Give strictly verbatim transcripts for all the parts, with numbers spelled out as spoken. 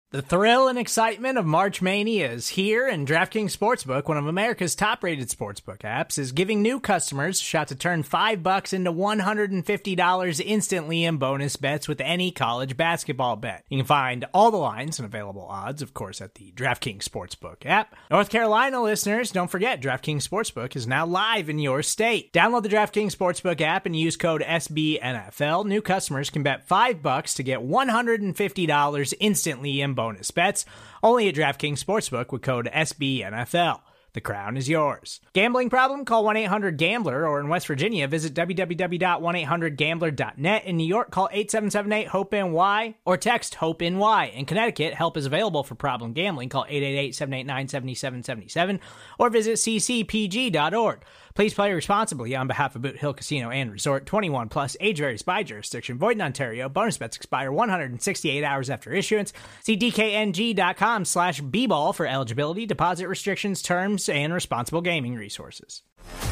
The thrill and excitement of March Mania is here, and DraftKings Sportsbook, one of America's top-rated sportsbook apps, is giving new customers a shot to turn five bucks into one hundred fifty dollars instantly in bonus bets with any college basketball bet. You can find all the lines and available odds, of course, at the DraftKings Sportsbook app. North Carolina listeners, don't forget, DraftKings Sportsbook is now live in your state. Download the DraftKings Sportsbook app and use code S B N F L. New customers can bet five bucks to get one hundred fifty dollars instantly in bonus bets, only at DraftKings Sportsbook with code S B N F L. The crown is yours. Gambling problem? Call one eight hundred gambler, or in West Virginia, visit w w w dot one eight hundred gambler dot net. In New York, call eight seven seven eight hope N Y or text HOPE-NY. In Connecticut, help is available for problem gambling. Call eight eight eight, seven eight nine, seven seven seven seven or visit c c p g dot org. Please play responsibly on behalf of Boot Hill Casino and Resort. twenty-one plus, age varies by jurisdiction. Void in Ontario. Bonus bets expire one hundred sixty-eight hours after issuance. See d k n g dot com slash b ball for eligibility, deposit restrictions, terms, and responsible gaming resources.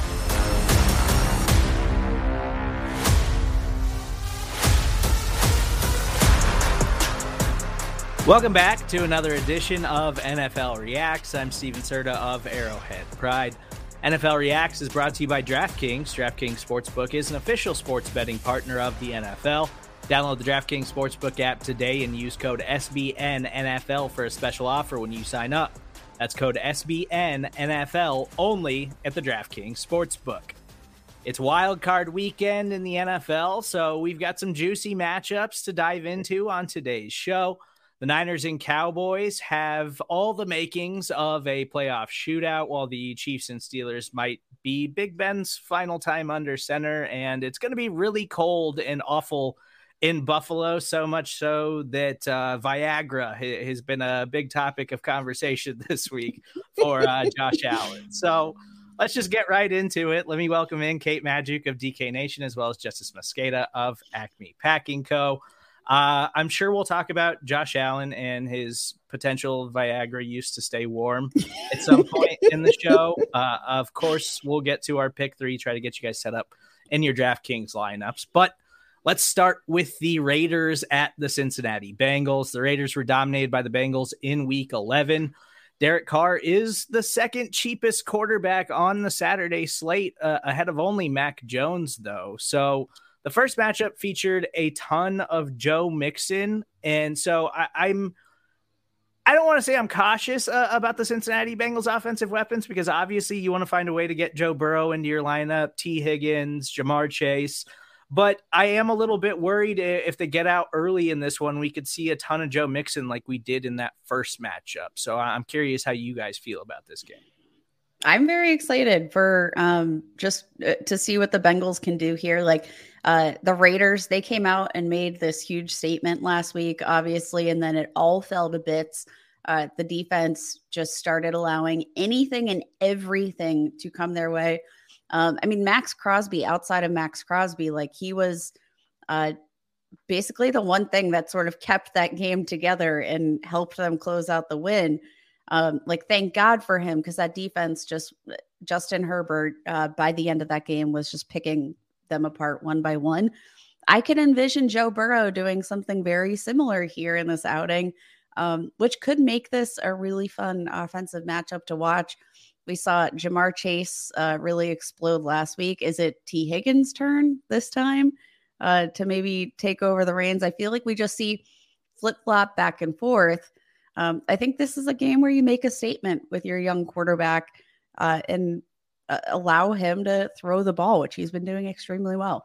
Welcome back to another edition of N F L Reacts. I'm Steven Serta of Arrowhead Pride. N F L Reacts is brought to you by DraftKings. DraftKings Sportsbook is an official sports betting partner of the N F L. Download the DraftKings Sportsbook app today and use code S B N N F L for a special offer when you sign up. That's code S B N N F L only at the DraftKings Sportsbook. It's wild card weekend in the N F L, so we've got some juicy matchups to dive into on today's show. The Niners and Cowboys have all the makings of a playoff shootout, while the Chiefs and Steelers might be Big Ben's final time under center. And it's going to be really cold and awful in Buffalo, so much so that uh, Viagra ha- has been a big topic of conversation this week for uh, Josh Allen. So let's just get right into it. Let me welcome in Kate Magdziuk of D K Nation, as well as Justice Mosqueda of Acme Packing Co. Uh, I'm sure we'll talk about Josh Allen and his potential Viagra use to stay warm at some point in the show. Uh, of course, we'll get to our pick three, try to get you guys set up in your DraftKings lineups. But let's start with the Raiders at the Cincinnati Bengals. The Raiders were dominated by the Bengals in week eleven. Derek Carr is the second cheapest quarterback on the Saturday slate, uh, ahead of only Mac Jones, though. So the first matchup featured a ton of Joe Mixon, and so I, I'm I don't want to say I'm cautious uh, about the Cincinnati Bengals offensive weapons, because obviously you want to find a way to get Joe Burrow into your lineup, T. Higgins, Jamar Chase, but I am a little bit worried if they get out early in this one, we could see a ton of Joe Mixon like we did in that first matchup. So I'm curious how you guys feel about this game. I'm very excited for um, just uh, to see what the Bengals can do here. Like uh, the Raiders, they came out and made this huge statement last week, obviously, and then it all fell to bits. Uh, the defense just started allowing anything and everything to come their way. Um, I mean, Max Crosby, outside of Max Crosby, like he was uh, basically the one thing that sort of kept that game together and helped them close out the win. Um, like, thank God for him, because that defense just Justin Herbert uh, by the end of that game was just picking them apart one by one. I can envision Joe Burrow doing something very similar here in this outing, um, which could make this a really fun offensive matchup to watch. We saw Jamar Chase uh, really explode last week. Is it T. Higgins' turn this time uh, to maybe take over the reins? I feel like we just see flip-flop back and forth. Um, I think this is a game where you make a statement with your young quarterback uh, and uh, allow him to throw the ball, which he's been doing extremely well.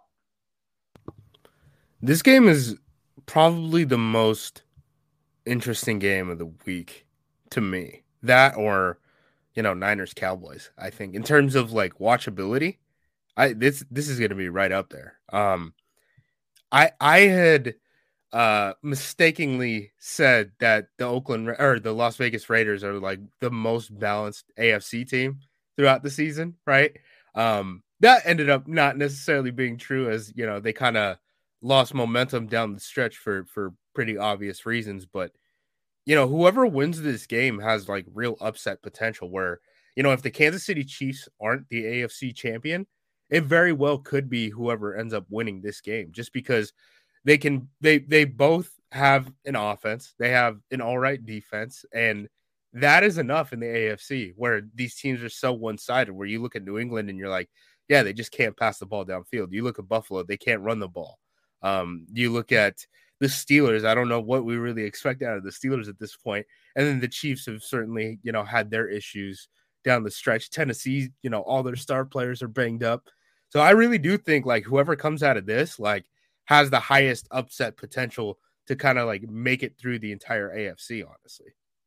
This game is probably the most interesting game of the week to me. That or, you know, Niners Cowboys, I think, in terms of like watchability. I this this is going to be right up there. Um, I I had uh mistakenly said that the Oakland or the Las Vegas Raiders are like the most balanced A F C team throughout the season, right? Um, that ended up not necessarily being true, as you know, they kind of lost momentum down the stretch for for pretty obvious reasons. But you know, whoever wins this game has like real upset potential, where, you know, if the Kansas City Chiefs aren't the A F C champion, it very well could be whoever ends up winning this game, just because they can, they, they both have an offense, they have an all right defense, and that is enough in the A F C, where these teams are so one-sided, where you look at New England and you're like, yeah, they just can't pass the ball downfield. You look at Buffalo, they can't run the ball. Um, you look at the Steelers, I don't know what we really expect out of the Steelers at this point. And then the Chiefs have certainly, you know, had their issues down the stretch. Tennessee, you know, all their star players are banged up. So I really do think like whoever comes out of this, like, has the highest upset potential to kind of like make it through the entire A F C, honestly.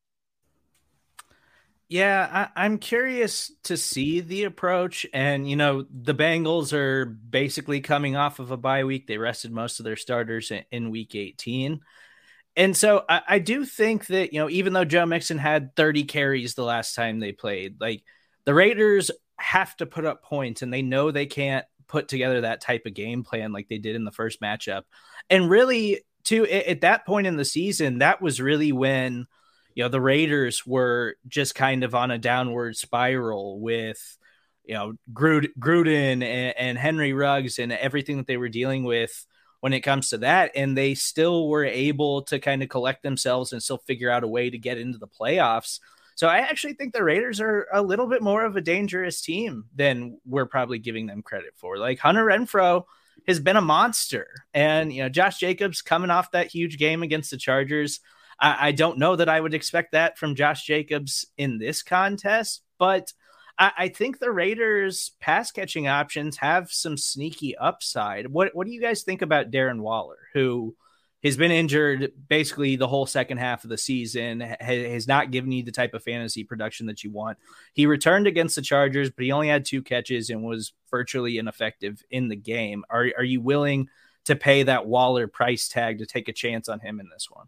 Yeah, I, I'm curious to see the approach. And, you know, the Bengals are basically coming off of a bye week. They rested most of their starters in, in week eighteen. And so I, I do think that, you know, even though Joe Mixon had thirty carries the last time they played, like the Raiders have to put up points, and they know they can't put together that type of game plan like they did in the first matchup. And really, too, at that point in the season, that was really when, you know, the Raiders were just kind of on a downward spiral with, you know, Gruden, Gruden and, and Henry Ruggs and everything that they were dealing with when it comes to that. And they still were able to kind of collect themselves and still figure out a way to get into the playoffs. So I actually think the Raiders are a little bit more of a dangerous team than we're probably giving them credit for. Like Hunter Renfrow has been a monster, and, you know, Josh Jacobs coming off that huge game against the Chargers. I, I don't know that I would expect that from Josh Jacobs in this contest, but I, I think the Raiders pass catching options have some sneaky upside. What, what do you guys think about Darren Waller, who has been injured basically the whole second half of the season, has not given you the type of fantasy production that you want? He returned against the Chargers, but he only had two catches and was virtually ineffective in the game. Are, are you willing to pay that Waller price tag to take a chance on him in this one?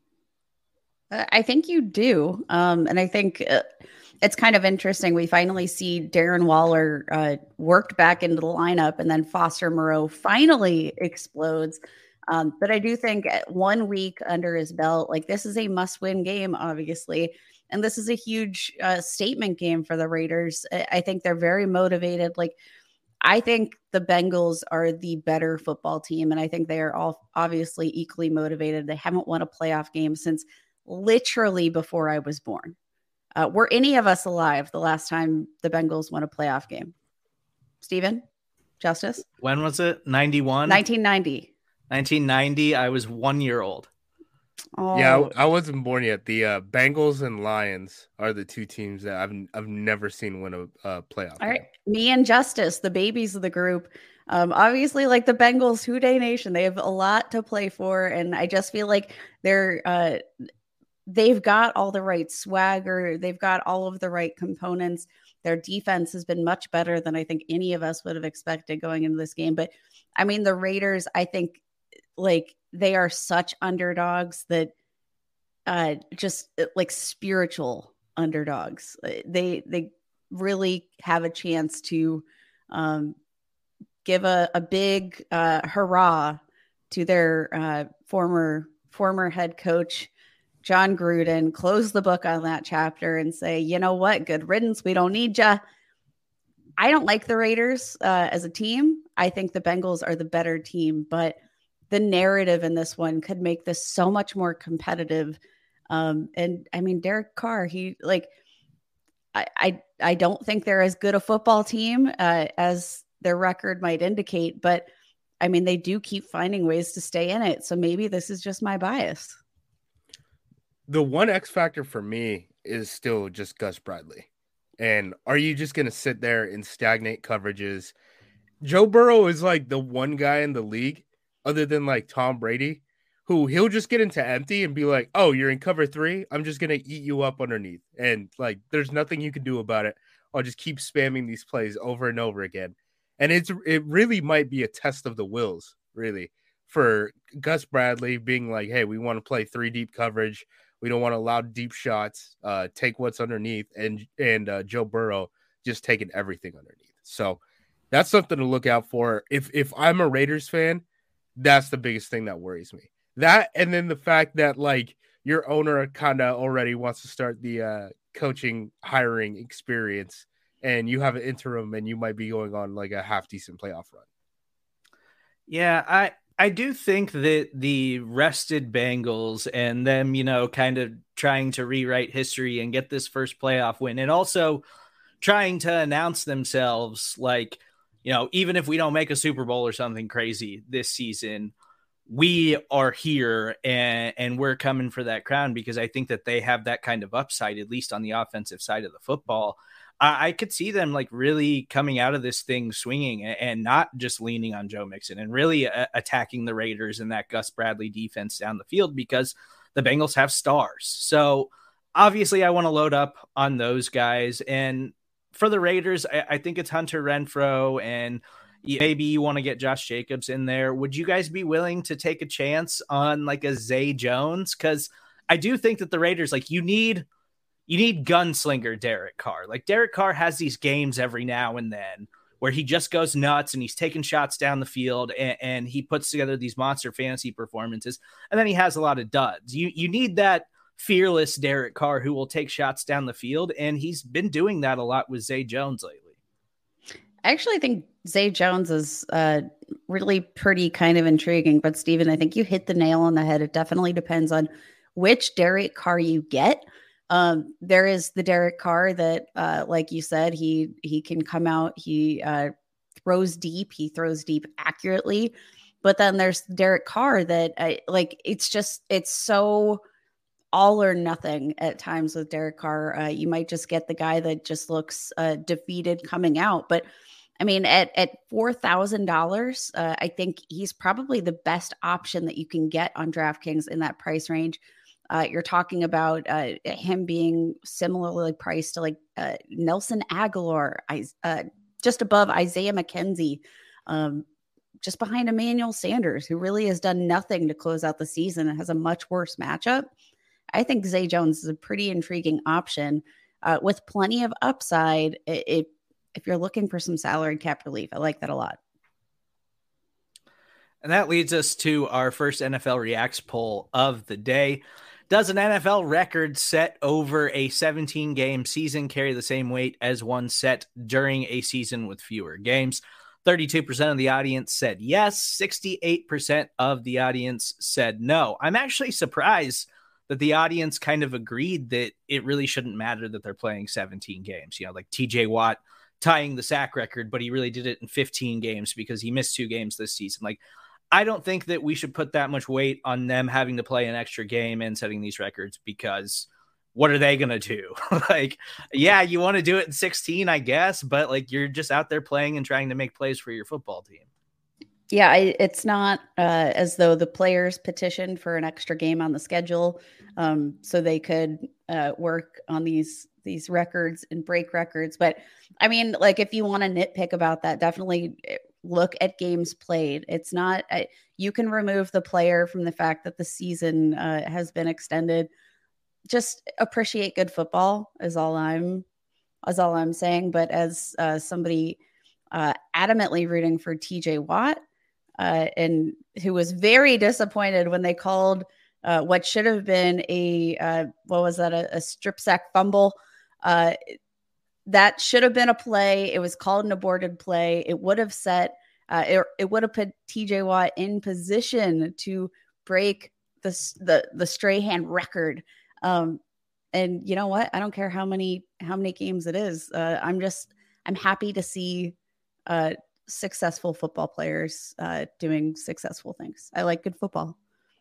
I think you do. Um, and I think uh, it's kind of interesting. We finally see Darren Waller uh, worked back into the lineup, and then Foster Moreau finally explodes. Um, but I do think one week under his belt, like this is a must-win game, obviously. And this is a huge uh, statement game for the Raiders. I think they're very motivated. Like, I think the Bengals are the better football team, and I think they are all obviously equally motivated. They haven't won a playoff game since literally before I was born. Uh, were any of us alive the last time the Bengals won a playoff game? Steven? Justice? When was it? ninety-one? nineteen ninety. nineteen ninety. I was one year old. Oh. Yeah, I, I wasn't born yet. The uh, Bengals and Lions are the two teams that I've I've never seen win a uh, playoff. All right, me and Justice, the babies of the group. Um, obviously, like the Bengals, Who Dey Nation, they have a lot to play for, and I just feel like they're uh, they've got all the right swagger, they've got all of the right components. Their defense has been much better than I think any of us would have expected going into this game. But I mean, the Raiders, I think, like they are such underdogs that uh, just like spiritual underdogs. They they really have a chance to um, give a, a big uh, hurrah to their uh, former former head coach, John Gruden, close the book on that chapter and say, you know what, good riddance. We don't need ya. I don't like the Raiders uh, as a team. I think the Bengals are the better team, but the narrative in this one could make this so much more competitive. Um, and I mean, Derek Carr, he like, I, I, I don't think they're as good a football team uh, as their record might indicate, but I mean, they do keep finding ways to stay in it. So maybe this is just my bias. The one X factor for me is still just Gus Bradley. And are you just going to sit there and stagnate coverages? Joe Burrow is like the one guy in the league, other than like Tom Brady, who he'll just get into empty and be like, oh, you're in cover three. I'm just going to eat you up underneath. And like, there's nothing you can do about it. I'll just keep spamming these plays over and over again. And it's it really might be a test of the wills, really, for Gus Bradley being like, hey, we want to play three deep coverage. We don't want to allow deep shots, uh, take what's underneath, and and uh, Joe Burrow just taking everything underneath. So that's something to look out for. If if I'm a Raiders fan, that's the biggest thing that worries me. That, and then the fact that like your owner kind of already wants to start the uh, coaching hiring experience, and you have an interim, and you might be going on like a half decent playoff run. Yeah, I I do think that the rested Bengals and them, you know, kind of trying to rewrite history and get this first playoff win, and also trying to announce themselves like, you know, even if we don't make a Super Bowl or something crazy this season, we are here and, and we're coming for that crown, because I think that they have that kind of upside, at least on the offensive side of the football. I, I could see them like really coming out of this thing swinging and, and not just leaning on Joe Mixon, and really a- attacking the Raiders and that Gus Bradley defense down the field, because the Bengals have stars. So obviously I want to load up on those guys. And for the Raiders, I, I think it's Hunter Renfrow, and maybe you want to get Josh Jacobs in there. Would you guys be willing to take a chance on like a Zay Jones? Because I do think that the Raiders, like, you need you need gunslinger Derek Carr. Like, Derek Carr has these games every now and then where he just goes nuts and he's taking shots down the field, and, and he puts together these monster fantasy performances, and then he has a lot of duds. You you need that fearless Derek Carr who will take shots down the field, and he's been doing that a lot with Zay Jones lately. I actually think Zay Jones is uh, really pretty kind of intriguing. But Steven, I think you hit the nail on the head. It definitely depends on which Derek Carr you get. Um, there is the Derek Carr that, uh, like you said, he he can come out, he uh, throws deep, he throws deep accurately. But then there's Derek Carr that, I, like, it's just, it's so all or nothing at times with Derek Carr. Uh, you might just get the guy that just looks uh, defeated coming out. But I mean, at, at four thousand dollars, uh, I think he's probably the best option that you can get on DraftKings in that price range. Uh, you're talking about uh, him being similarly priced to like uh, Nelson Aguilar, uh, just above Isaiah McKenzie, um, just behind Emmanuel Sanders, who really has done nothing to close out the season and has a much worse matchup. I think Zay Jones is a pretty intriguing option uh, with plenty of upside. It, it, if you're looking for some salary cap relief, I like that a lot. And that leads us to our first N F L Reacts poll of the day. Does an N F L record set over a seventeen game season carry the same weight as one set during a season with fewer games? thirty-two percent of the audience said yes. sixty-eight percent of the audience said no. I'm actually surprised that the audience kind of agreed that it really shouldn't matter that they're playing seventeen games. You know, like T J Watt tying the sack record, but he really did it in fifteen games because he missed two games this season. Like, I don't think that we should put that much weight on them having to play an extra game and setting these records, because what are they going to do? Like, yeah, you want to do it in sixteen, I guess, but like, you're just out there playing and trying to make plays for your football team. Yeah, I, it's not uh, as though the players petitioned for an extra game on the schedule um, so they could uh, work on these these records and break records. But I mean, like, if you want to nitpick about that, definitely look at games played. It's not uh, you can remove the player from the fact that the season uh, has been extended. Just appreciate good football is all I'm is all I'm saying. But as uh, somebody uh, adamantly rooting for T J Watt, Uh, and who was very disappointed when they called uh, what should have been a, uh, what was that, a, a strip sack fumble. Uh, that should have been a play. It was called an aborted play. It would have set, uh, it, it would have put T J Watt in position to break the, the, the Strahan record. Um, and you know what? I don't care how many, how many games it is. Uh, I'm just, I'm happy to see uh, successful football players uh, doing successful things. I like good football.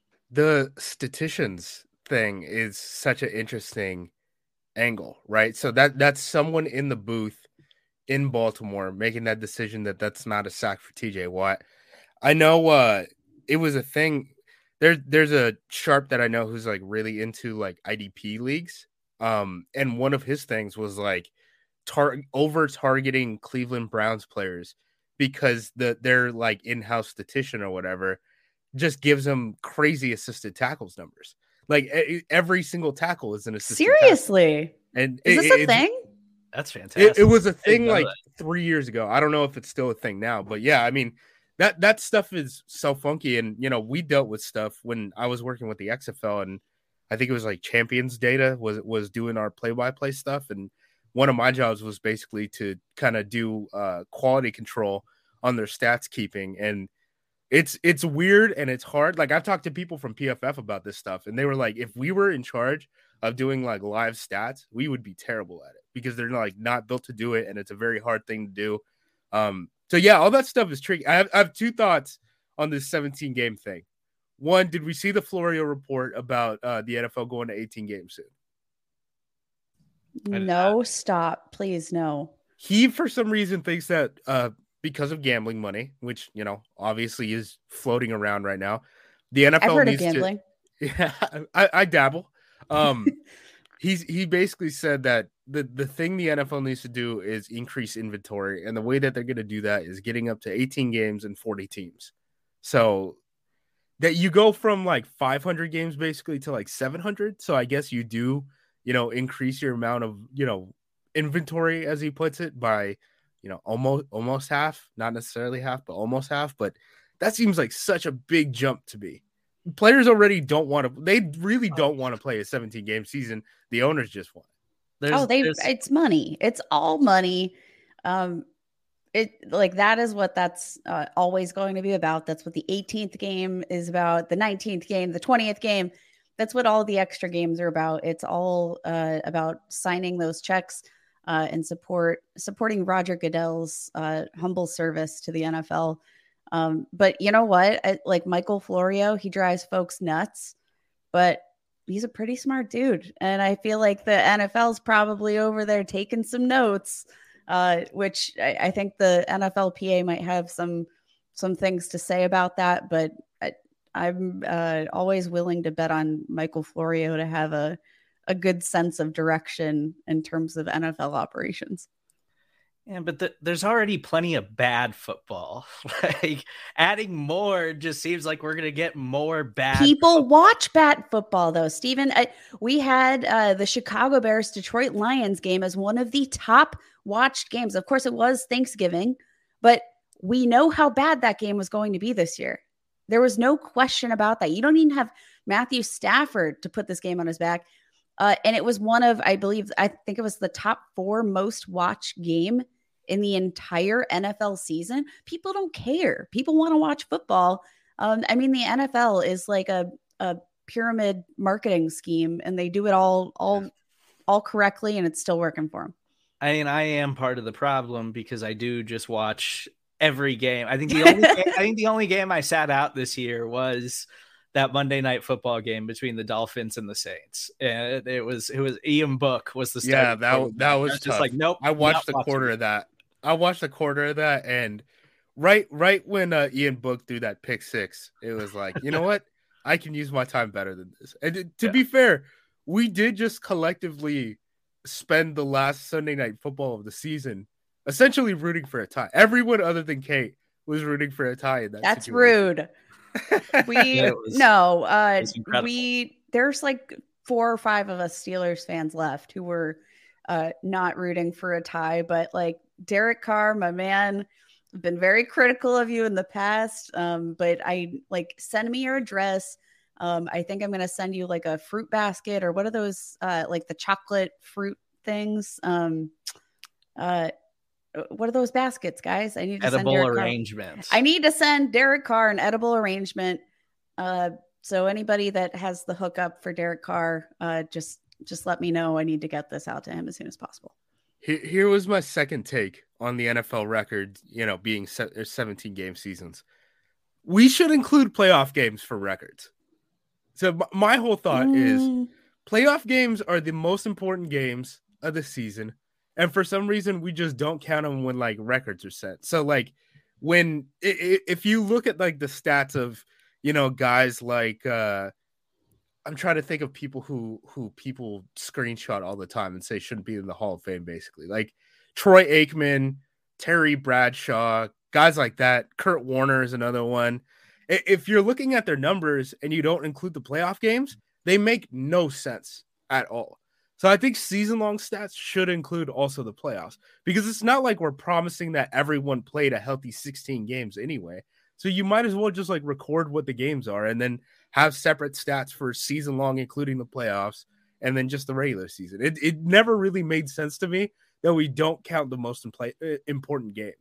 The statisticians thing is such an interesting angle, right? So that that's someone in the booth in Baltimore making that decision that that's not a sack for T J Watt. I know uh, it was a thing. There, there's a sharp that I know who's like really into like I D P leagues. Um, and one of his things was like tar- over targeting Cleveland Browns players because the their like in-house statistician or whatever just gives them crazy assisted tackles numbers. Like every single tackle is an assisted Seriously? Tackle. And is it, this a it, thing? That's fantastic. It, it was a thing like that. three years ago. I don't know if it's still a thing now, but yeah, I mean, that, that stuff is so funky. And, you know, we dealt with stuff when I was working with the X F L, and I think it was like Champions Data was, was doing our play-by-play stuff. And one of my jobs was basically to kind of do uh, quality control on their stats keeping. And It's it's weird and it's hard. Like I've talked to people from P F F about this stuff, and they were like, if we were in charge of doing like live stats, we would be terrible at it because they're like not built to do it, and it's a very hard thing to do. Um, so yeah, all that stuff is tricky. I have, I have two thoughts on this seventeen game thing. One, did we see the Florio report about uh, the N F L going to eighteen games soon? No, stop, please, no. He, for some reason, thinks that uh, because of gambling money, which, you know, obviously is floating around right now, the N F L I've heard needs of gambling. To, yeah, I, I dabble. Um, he's he basically said that the, the thing the N F L needs to do is increase inventory. And the way that they're going to do that is getting up to eighteen games and forty teams. So that you go from like five hundred games basically to like seven hundred. So I guess you do, you know, increase your amount of, you know, inventory, as he puts it, by, you know, almost almost half, not necessarily half, but almost half. But that seems like such a big jump to me. Players already don't want to, they really don't want to play a seventeen game season. The owners just want it. Oh, they, it's money. It's all money. Um, it like that is what that's uh, always going to be about. That's what the eighteenth game is about, the nineteenth game, the twentieth game. That's what all the extra games are about. It's all uh, about signing those checks uh, and support supporting Roger Goodell's uh, humble service to the N F L. Um, but you know what? I, like Michael Florio, he drives folks nuts, but he's a pretty smart dude. And I feel like the N F L's probably over there taking some notes, uh, which I, I think the N F L P A might have some some things to say about that. But I, I'm uh, always willing to bet on Michael Florio to have a, a good sense of direction in terms of N F L operations. Yeah, but the, there's already plenty of bad football. Like adding more just seems like we're going to get more bad. People football. watch bad football, though, Steven. I, we had uh, the Chicago Bears Detroit Lions game as one of the top watched games. Of course, it was Thanksgiving, but we know how bad that game was going to be this year. There was no question about that. You don't even have Matthew Stafford to put this game on his back. Uh, and it was one of, I believe, I think it was the top four most watched game in the entire N F L season. People don't care. People want to watch football. Um, I mean, the N F L is like a, a pyramid marketing scheme, and they do it all, all, all correctly, and it's still working for them. I mean, I am part of the problem because I do just watch every game. I think the only game, I think the only game I sat out this year was that Monday Night Football game between the Dolphins and the Saints. And it was it was Ian Book was the starter. Yeah, that that was, was just like nope. I watched a quarter of that. I watched a quarter of that, and right right when uh, Ian Book threw that pick six, it was like, you know what? I can use my time better than this. And to yeah. be fair, we did just collectively spend the last Sunday Night Football of the season essentially rooting for a tie. Everyone other than Kate was rooting for a tie in that That's situation. rude. We yeah, was, no, uh, we there's like four or five of us Steelers fans left who were uh, not rooting for a tie, but like Derek Carr, my man, I've been very critical of you in the past. Um, but I like send me your address. Um, I think I'm gonna send you like a fruit basket or what are those uh, like the chocolate fruit things? Um, uh, What are those baskets, guys? I need to edible send Derek arrangements. Carr. I need to send Derek Carr an edible arrangement. Uh, so anybody that has the hookup for Derek Carr, uh, just just let me know. I need to get this out to him as soon as possible. Here, here was my second take on the N F L record. You know, being seventeen game seasons, we should include playoff games for records. So my whole thought mm. is playoff games are the most important games of the season. And for some reason, we just don't count them when like records are set. So like when if you look at like the stats of, you know, guys like uh, I'm trying to think of people who who people screenshot all the time and say shouldn't be in the Hall of Fame, basically like Troy Aikman, Terry Bradshaw, guys like that. Kurt Warner is another one. If you're looking at their numbers and you don't include the playoff games, they make no sense at all. So I think season-long stats should include also the playoffs because it's not like we're promising that everyone played a healthy sixteen games anyway. So you might as well just like record what the games are and then have separate stats for season-long, including the playoffs, and then just the regular season. It it never really made sense to me that we don't count the most impl- important games.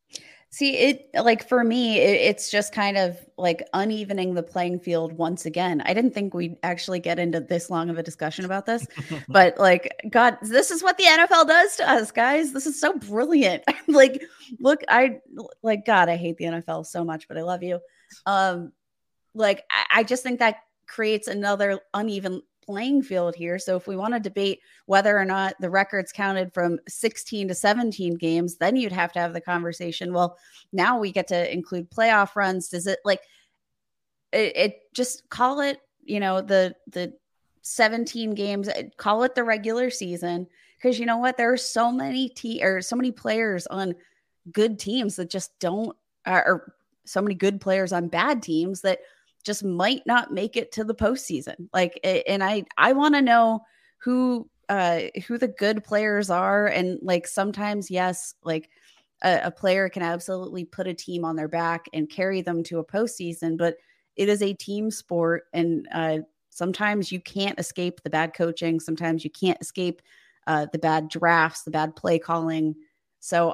See, it like for me, it, it's just kind of like unevening the playing field once again. I didn't think we'd actually get into this long of a discussion about this, but like, God, this is what the N F L does to us, guys. This is so brilliant. Like, look, I like, God, I hate the N F L so much, but I love you. Um, like, I, I just think that creates another uneven playing field here. So if we want to debate whether or not the records counted from sixteen to seventeen games, then you'd have to have the conversation. Well, now we get to include playoff runs. Does it like it, it just call it, you know, the the seventeen games, call it the regular season? Because you know what? There are so many te- or so many players on good teams that just don't uh, or so many good players on bad teams that just might not make it to the postseason. Like, and I, I want to know who, uh, who the good players are. And like, sometimes, yes, like a, a player can absolutely put a team on their back and carry them to a postseason, but it is a team sport. And, uh, sometimes you can't escape the bad coaching. Sometimes you can't escape, uh, the bad drafts, the bad play calling. So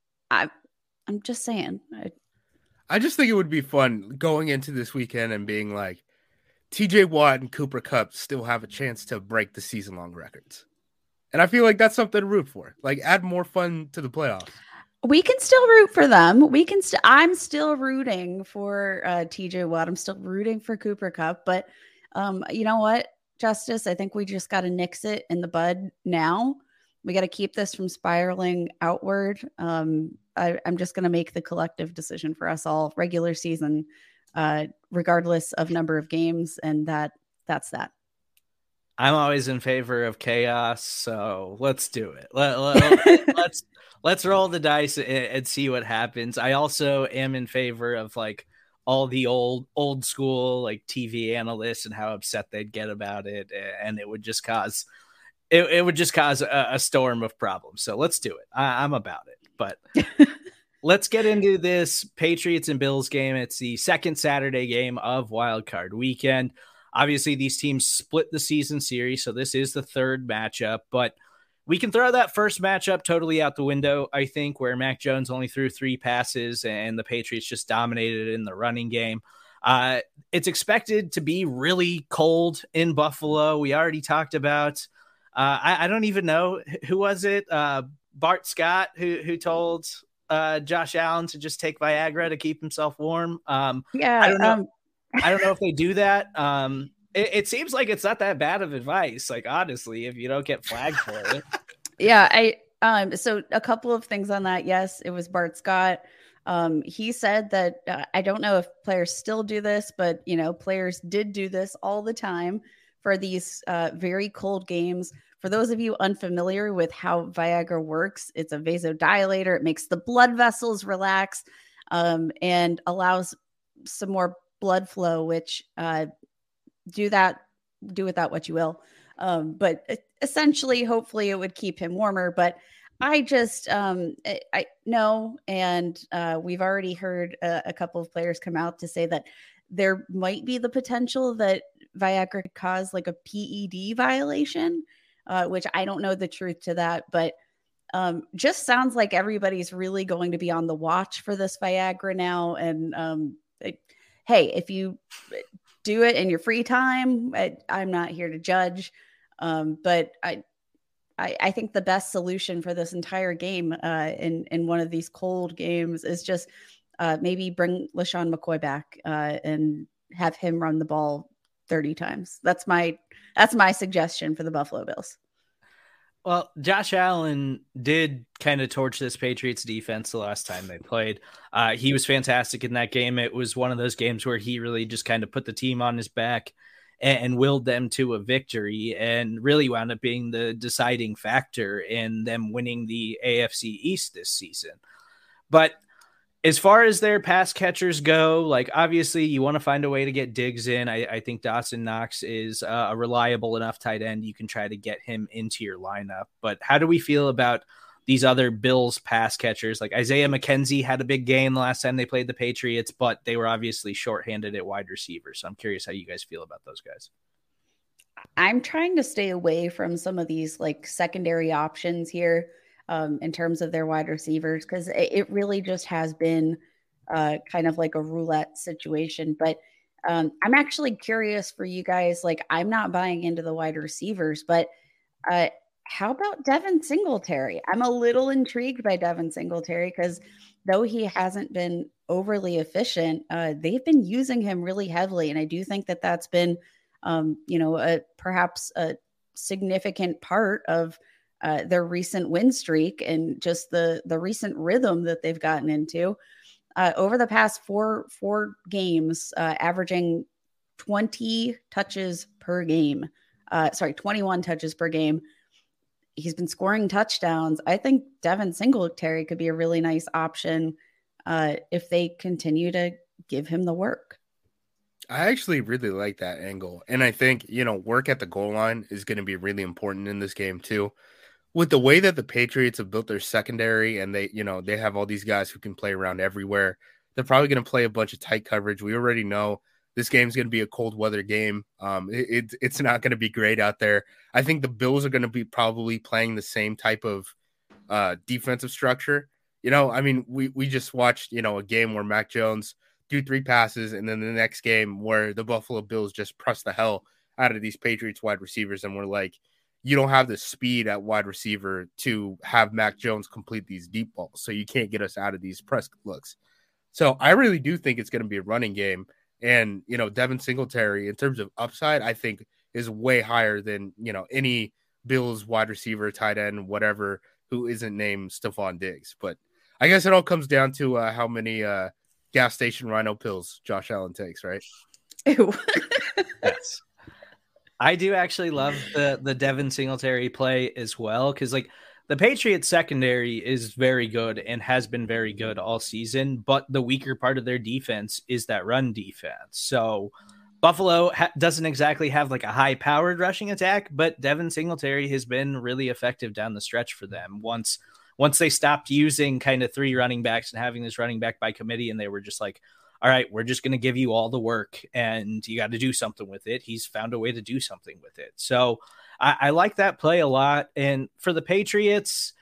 I, I'm just saying, I, I just think it would be fun going into this weekend and being like, T J Watt and Cooper Kupp still have a chance to break the season-long records. And I feel like that's something to root for. Like, add more fun to the playoffs. We can still root for them. We can still, I'm still rooting for uh, T J Watt. I'm still rooting for Cooper Kupp. But um, you know what, Justice? I think we just got to nix it in the bud now. We got to keep this from spiraling outward. Um, I, I'm just going to make the collective decision for us all, regular season, uh, regardless of number of games. And that that's that. I'm always in favor of chaos, so let's do it. Let, let, let's let's roll the dice and, and see what happens. I also am in favor of like all the old old school like T V analysts and how upset they'd get about it, and it would just cause it, it would just cause a, a storm of problems. So let's do it. I, I'm about it. But let's get into this Patriots and Bills game. It's the second Saturday game of Wild Card Weekend. Obviously, these teams split the season series, so this is the third matchup. But we can throw that first matchup totally out the window, I think, where Mac Jones only threw three passes and the Patriots just dominated in the running game. Uh, it's expected to be really cold in Buffalo. We already talked about, uh, I, I don't even know, who was it? Uh, Bart Scott, who who told uh, Josh Allen to just take Viagra to keep himself warm. Um, yeah, I don't know. Um... I don't know if they do that. Um, it, it seems like it's not that bad of advice. Like, honestly, if you don't get flagged for it. Yeah. I, um, so a couple of things on that. Yes, it was Bart Scott. Um, he said that, uh, I don't know if players still do this, but you know, players did do this all the time for these, uh, very cold games. For those of you unfamiliar with how Viagra works, it's a vasodilator. It makes the blood vessels relax, um, and allows some more blood flow, which uh, do that, do with that what you will. Um, but essentially, hopefully it would keep him warmer. But I just, um, I, I know, and uh, we've already heard a, a couple of players come out to say that there might be the potential that Viagra could cause like a P E D violation, uh, which I don't know the truth to that, but um, just sounds like everybody's really going to be on the watch for this Viagra now. And um, it, hey, if you do it in your free time, I, I'm not here to judge. Um, but I, I, I think the best solution for this entire game uh, in, in one of these cold games is just uh, maybe bring LaShawn McCoy back uh, and have him run the ball thirty times. That's my, that's my suggestion for the Buffalo Bills. Well, Josh Allen did kind of torch this Patriots defense the last time they played. Uh, he was fantastic in that game. It was one of those games where he really just kind of put the team on his back and, and willed them to a victory, and really wound up being the deciding factor in them winning the A F C East this season. But as far as their pass catchers go, like obviously you want to find a way to get Diggs in. I, I think Dawson Knox is uh, a reliable enough tight end. You can try to get him into your lineup. But how do we feel about these other Bills pass catchers? Like Isaiah McKenzie had a big game the last time they played the Patriots, but they were obviously shorthanded at wide receiver. So I'm curious how you guys feel about those guys. I'm trying to stay away from some of these like secondary options here. um, in terms of their wide receivers, because it, it really just has been uh, kind of like a roulette situation. But um, I'm actually curious for you guys. Like, I'm not buying into the wide receivers, but uh, how about Devin Singletary? I'm a little intrigued by Devin Singletary because though he hasn't been overly efficient, uh, they've been using him really heavily. And I do think that that's been, um, you know, a, perhaps a significant part of uh, their recent win streak and just the the recent rhythm that they've gotten into. Uh, over the past four four games, uh, averaging twenty touches per game. Uh, sorry, twenty-one touches per game. He's been scoring touchdowns. I think Devin Singletary could be a really nice option uh, if they continue to give him the work. I actually really like that angle. And I think, you know, work at the goal line is going to be really important in this game too. With the way that the Patriots have built their secondary and they, you know, they have all these guys who can play around everywhere, they're probably going to play a bunch of tight coverage. We already know this game's going to be a cold weather game. Um, it, it, it's not going to be great out there. I think the Bills are going to be probably playing the same type of uh, defensive structure. You know, I mean, we, we just watched, you know, a game where Mac Jones do three passes, and then the next game where the Buffalo Bills just press the hell out of these Patriots wide receivers. And we're like, you don't have the speed at wide receiver to have Mac Jones complete these deep balls. So you can't get us out of these press looks. So I really do think it's going to be a running game. And, you know, Devin Singletary, in terms of upside, I think is way higher than, you know, any Bills wide receiver, tight end, whatever, who isn't named Stephon Diggs. But I guess it all comes down to uh, how many uh, gas station rhino pills Josh Allen takes, right? Ew. Yes. I do actually love the, the Devin Singletary play as well, because, like, the Patriots secondary is very good and has been very good all season, but the weaker part of their defense is that run defense. So Buffalo ha- doesn't exactly have like a high powered rushing attack, but Devin Singletary has been really effective down the stretch for them. Once, once they stopped using kind of three running backs and having this running back by committee, and they were just like, all right, we're just going to give you all the work and you got to do something with it. He's found a way to do something with it. So I, I like that play a lot. And for the Patriots,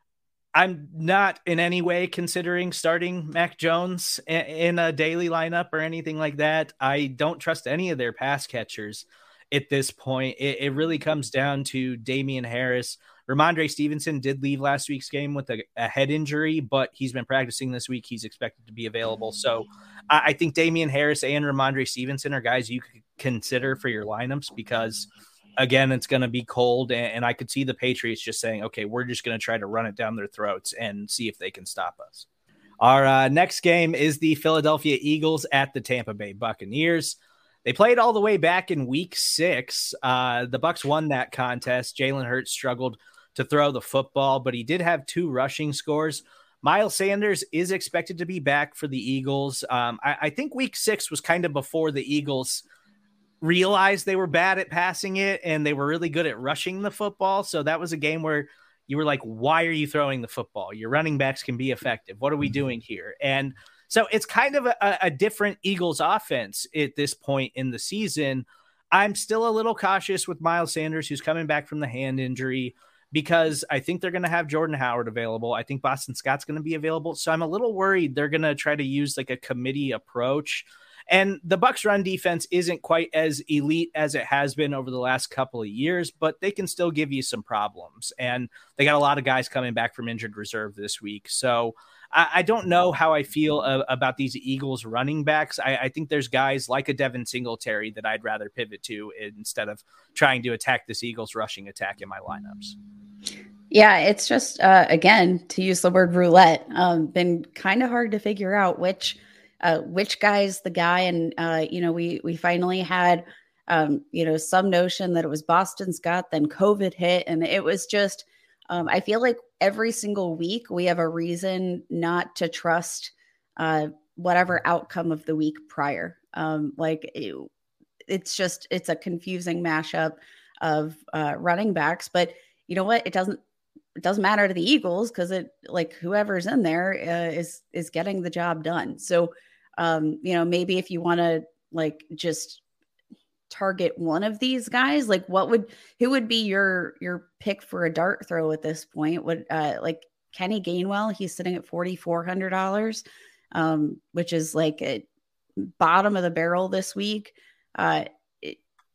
I'm not in any way considering starting Mac Jones in, in a daily lineup or anything like that. I don't trust any of their pass catchers at this point. It, it really comes down to Damian Harris. Ramondre Stevenson did leave last week's game with a, a head injury, but he's been practicing this week. He's expected to be available. So I, I think Damian Harris and Ramondre Stevenson are guys you could consider for your lineups because, again, it's going to be cold, and, and I could see the Patriots just saying, okay, we're just going to try to run it down their throats and see if they can stop us. Our uh, next game is the Philadelphia Eagles at the Tampa Bay Buccaneers. They played all the way back in week six. Uh, the Bucs won that contest. Jalen Hurts struggled to throw the football, but he did have two rushing scores. Miles Sanders is expected to be back for the Eagles. Um, I, I think week six was kind of before the Eagles realized they were bad at passing it and they were really good at rushing the football. So that was a game where you were like, why are you throwing the football? Your running backs can be effective. What are we doing here? And so it's kind of a, a different Eagles offense at this point in the season. I'm still a little cautious with Miles Sanders, who's coming back from the hand injury, because I think they're going to have Jordan Howard available. I think Boston Scott's going to be available. So I'm a little worried they're going to try to use like a committee approach. And the Bucs run defense isn't quite as elite as it has been over the last couple of years, but they can still give you some problems. And they got a lot of guys coming back from injured reserve this week. So I, I don't know how I feel uh, about these Eagles running backs. I, I think there's guys like a Devin Singletary that I'd rather pivot to instead of trying to attack this Eagles rushing attack in my lineups. Yeah, it's just, uh, again, to use the word roulette, um, been kind of hard to figure out which uh, which guy's the guy. And, uh, you know, we we finally had, um, you know, some notion that it was Boston Scott, then COVID hit. And it was just, um, I feel like every single week we have a reason not to trust uh, whatever outcome of the week prior. Um, like it, it's just, it's a confusing mashup of uh, running backs. But you know what? It doesn't, it doesn't matter to the Eagles because it like whoever's in there uh, is, is getting the job done. So, um, you know, maybe if you want to like just target one of these guys? Like, what would who would be your your pick for a dart throw at this point? Would uh, like Kenny Gainwell? He's sitting at forty four hundred dollars, um, which is like a bottom of the barrel this week. Uh, it,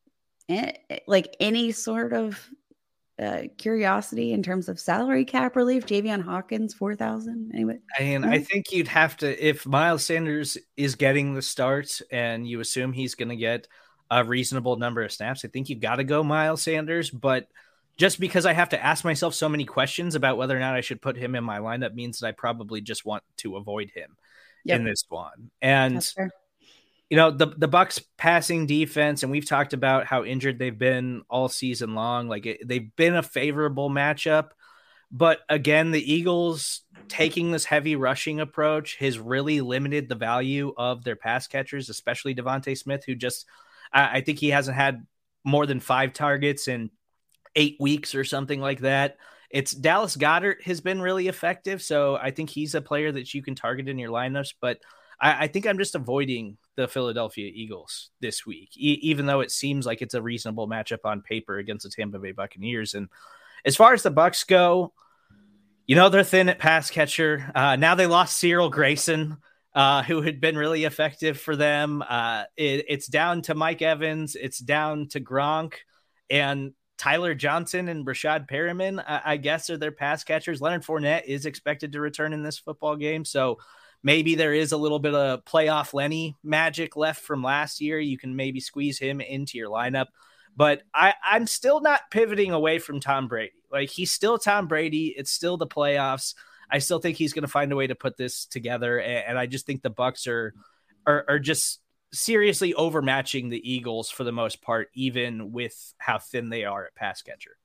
it, like any sort of uh, curiosity in terms of salary cap relief. Javion Hawkins, four thousand. Anyway, I mean, no? I think you'd have to, if Miles Sanders is getting the start and you assume he's going to get a reasonable number of snaps, I think you've got to go Miles Sanders. But just because I have to ask myself so many questions about whether or not I should put him in my lineup means that I probably just want to avoid him yep. in this one. And you know, the, the Bucs passing defense, and we've talked about how injured they've been all season long. Like it, they've been a favorable matchup, but again, the Eagles taking this heavy rushing approach has really limited the value of their pass catchers, especially Devontae Smith, who just, I, I think he hasn't had more than five targets in eight weeks or something like that. It's Dallas Goedert has been really effective. So I think he's a player that you can target in your lineups, but I, I think I'm just avoiding the Philadelphia Eagles this week, e- even though it seems like it's a reasonable matchup on paper against the Tampa Bay Buccaneers. And as far as the Bucs go, you know, they're thin at pass catcher. Uh, now they lost Cyril Grayson, uh, who had been really effective for them. Uh, it, it's down to Mike Evans. It's down to Gronk and Tyler Johnson and Rashad Perriman, I, I guess, are their pass catchers. Leonard Fournette is expected to return in this football game. So maybe there is a little bit of playoff Lenny magic left from last year. You can maybe squeeze him into your lineup. But I, I'm still not pivoting away from Tom Brady. Like, he's still Tom Brady. It's still the playoffs. I still think he's going to find a way to put this together. And, and I just think the Bucs are, are are just seriously overmatching the Eagles for the most part, even with how thin they are at pass catcher.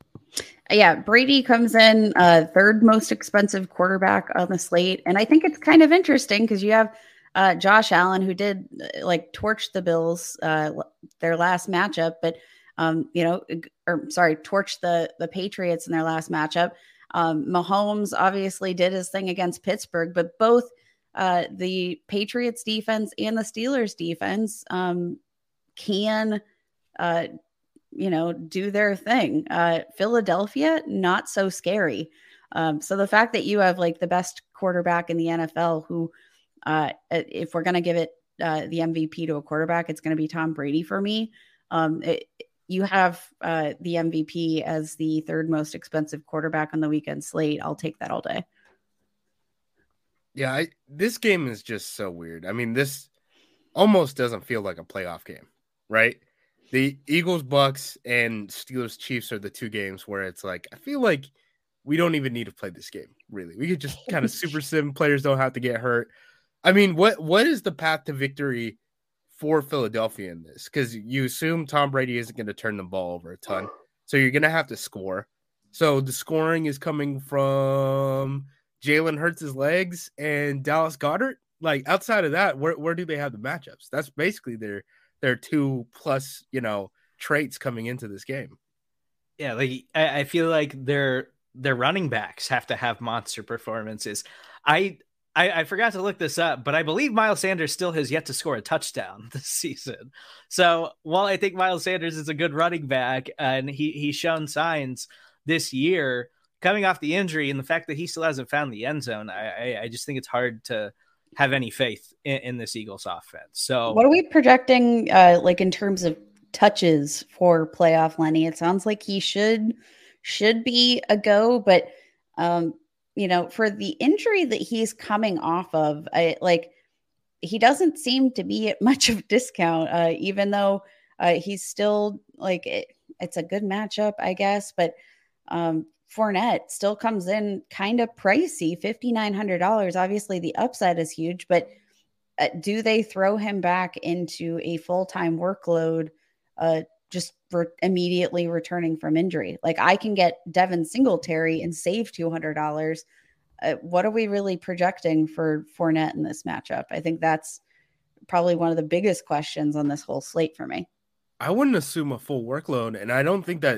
Yeah, Brady comes in uh, third most expensive quarterback on the slate. And I think it's kind of interesting because you have uh, Josh Allen, who did uh, like torch the Bills uh, their last matchup, but um, you know, or sorry, torch the the Patriots in their last matchup. Um, Mahomes obviously did his thing against Pittsburgh, but both uh, the Patriots defense and the Steelers defense um, can uh, you know, do their thing. Uh, Philadelphia, not so scary. Um, so the fact that you have like the best quarterback in the N F L, who, uh, if we're going to give it uh, the M V P to a quarterback, it's going to be Tom Brady for me. Um, it, you have uh, the M V P as the third most expensive quarterback on the weekend slate. I'll take that all day. Yeah, I, this game is just so weird. I mean, this almost doesn't feel like a playoff game, right? The Eagles, Bucks, and Steelers, Chiefs are the two games where it's like, I feel like we don't even need to play this game, really. We could just kind of super sim. Players don't have to get hurt. I mean, what what is the path to victory for Philadelphia in this? Because you assume Tom Brady isn't going to turn the ball over a ton. So you're going to have to score. So the scoring is coming from Jalen Hurts' legs and Dallas Goedert. Like, outside of that, where, where do they have the matchups? That's basically their – There are two plus, you know, traits coming into this game. Yeah, like I, I feel like their their running backs have to have monster performances. I, I I forgot to look this up, but I believe Miles Sanders still has yet to score a touchdown this season. So while I think Miles Sanders is a good running back and he he's shown signs this year coming off the injury and the fact that he still hasn't found the end zone, I I, I just think it's hard to have any faith in, in this Eagles offense. So what are we projecting uh, like in terms of touches for playoff Lenny? It sounds like he should, should be a go, but um, you know, for the injury that he's coming off of, I like, he doesn't seem to be at much of a discount, uh, even though uh, he's still like, it, it's a good matchup, I guess, but um, Fournette still comes in kind of pricey, five thousand nine hundred dollars. Obviously, the upside is huge, but uh, do they throw him back into a full-time workload uh, just for immediately returning from injury? Like, I can get Devin Singletary and save two hundred dollars. Uh, what are we really projecting for Fournette in this matchup? I think that's probably one of the biggest questions on this whole slate for me. I wouldn't assume a full workload, and I don't think that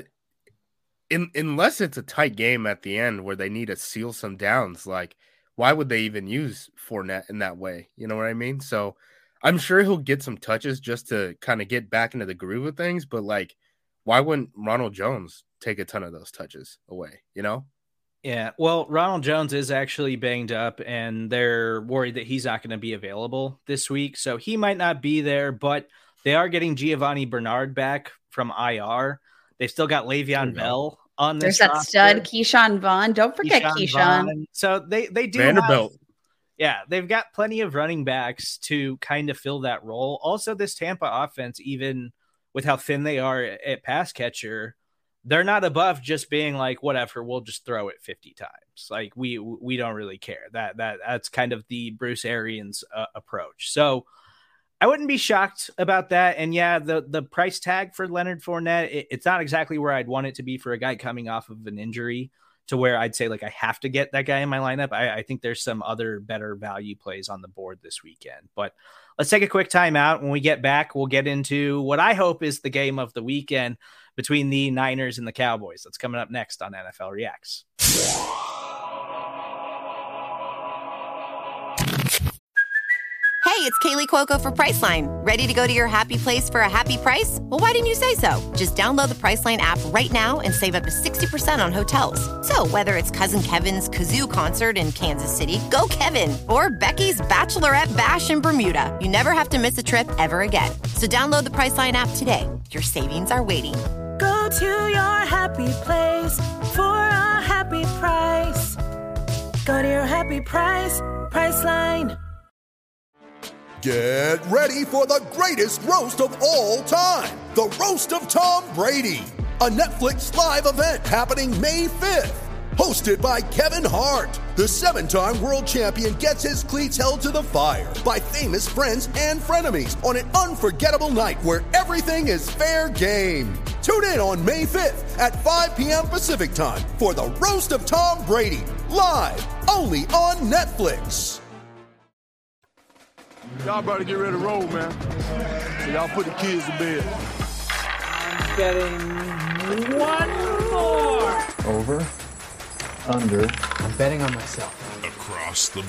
In, unless it's a tight game at the end where they need to seal some downs, like why would they even use Fournette in that way? You know what I mean? So I'm sure he'll get some touches just to kind of get back into the groove of things. But like, why wouldn't Ronald Jones take a ton of those touches away? You know? Yeah, well, Ronald Jones is actually banged up, and they're worried that he's not going to be available this week. So he might not be there, but they are getting Giovanni Bernard back from I R. They've still got Le'Veon Bell on this. There's that roster. stud, Keyshawn Vaughn. Don't forget Keyshawn. Keyshawn. So they, they do Vanderbilt. Have, yeah, they've got plenty of running backs to kind of fill that role. Also, this Tampa offense, even with how thin they are at pass catcher, they're not above just being like, whatever, we'll just throw it fifty times. Like we, we don't really care. That, that, that's kind of the Bruce Arians uh, approach. So I wouldn't be shocked about that. And yeah, the, the price tag for Leonard Fournette, it, it's not exactly where I'd want it to be for a guy coming off of an injury to where I'd say like, I have to get that guy in my lineup. I, I think there's some other better value plays on the board this weekend, but let's take a quick time out. When we get back, we'll get into what I hope is the game of the weekend between the Niners and the Cowboys. That's coming up next on N F L Reacts. Hey, it's Kaylee Cuoco for Priceline. Ready to go to your happy place for a happy price? Well, why didn't you say so? Just download the Priceline app right now and save up to sixty percent on hotels. So whether it's Cousin Kevin's Kazoo Concert in Kansas City, go Kevin, or Becky's Bachelorette Bash in Bermuda, you never have to miss a trip ever again. So download the Priceline app today. Your savings are waiting. Go to your happy place for a happy price. Go to your happy price, Priceline. Get ready for the greatest roast of all time, the Roast of Tom Brady, a Netflix live event happening May fifth. Hosted by Kevin Hart, the seven-time world champion gets his cleats held to the fire by famous friends and frenemies on an unforgettable night where everything is fair game. Tune in on May fifth at five p.m. Pacific time for the Roast of Tom Brady, live only on Netflix. Y'all better get ready to roll, man. So y'all put the kids to bed. I'm getting one more. Over. Under. I'm betting on myself. Across the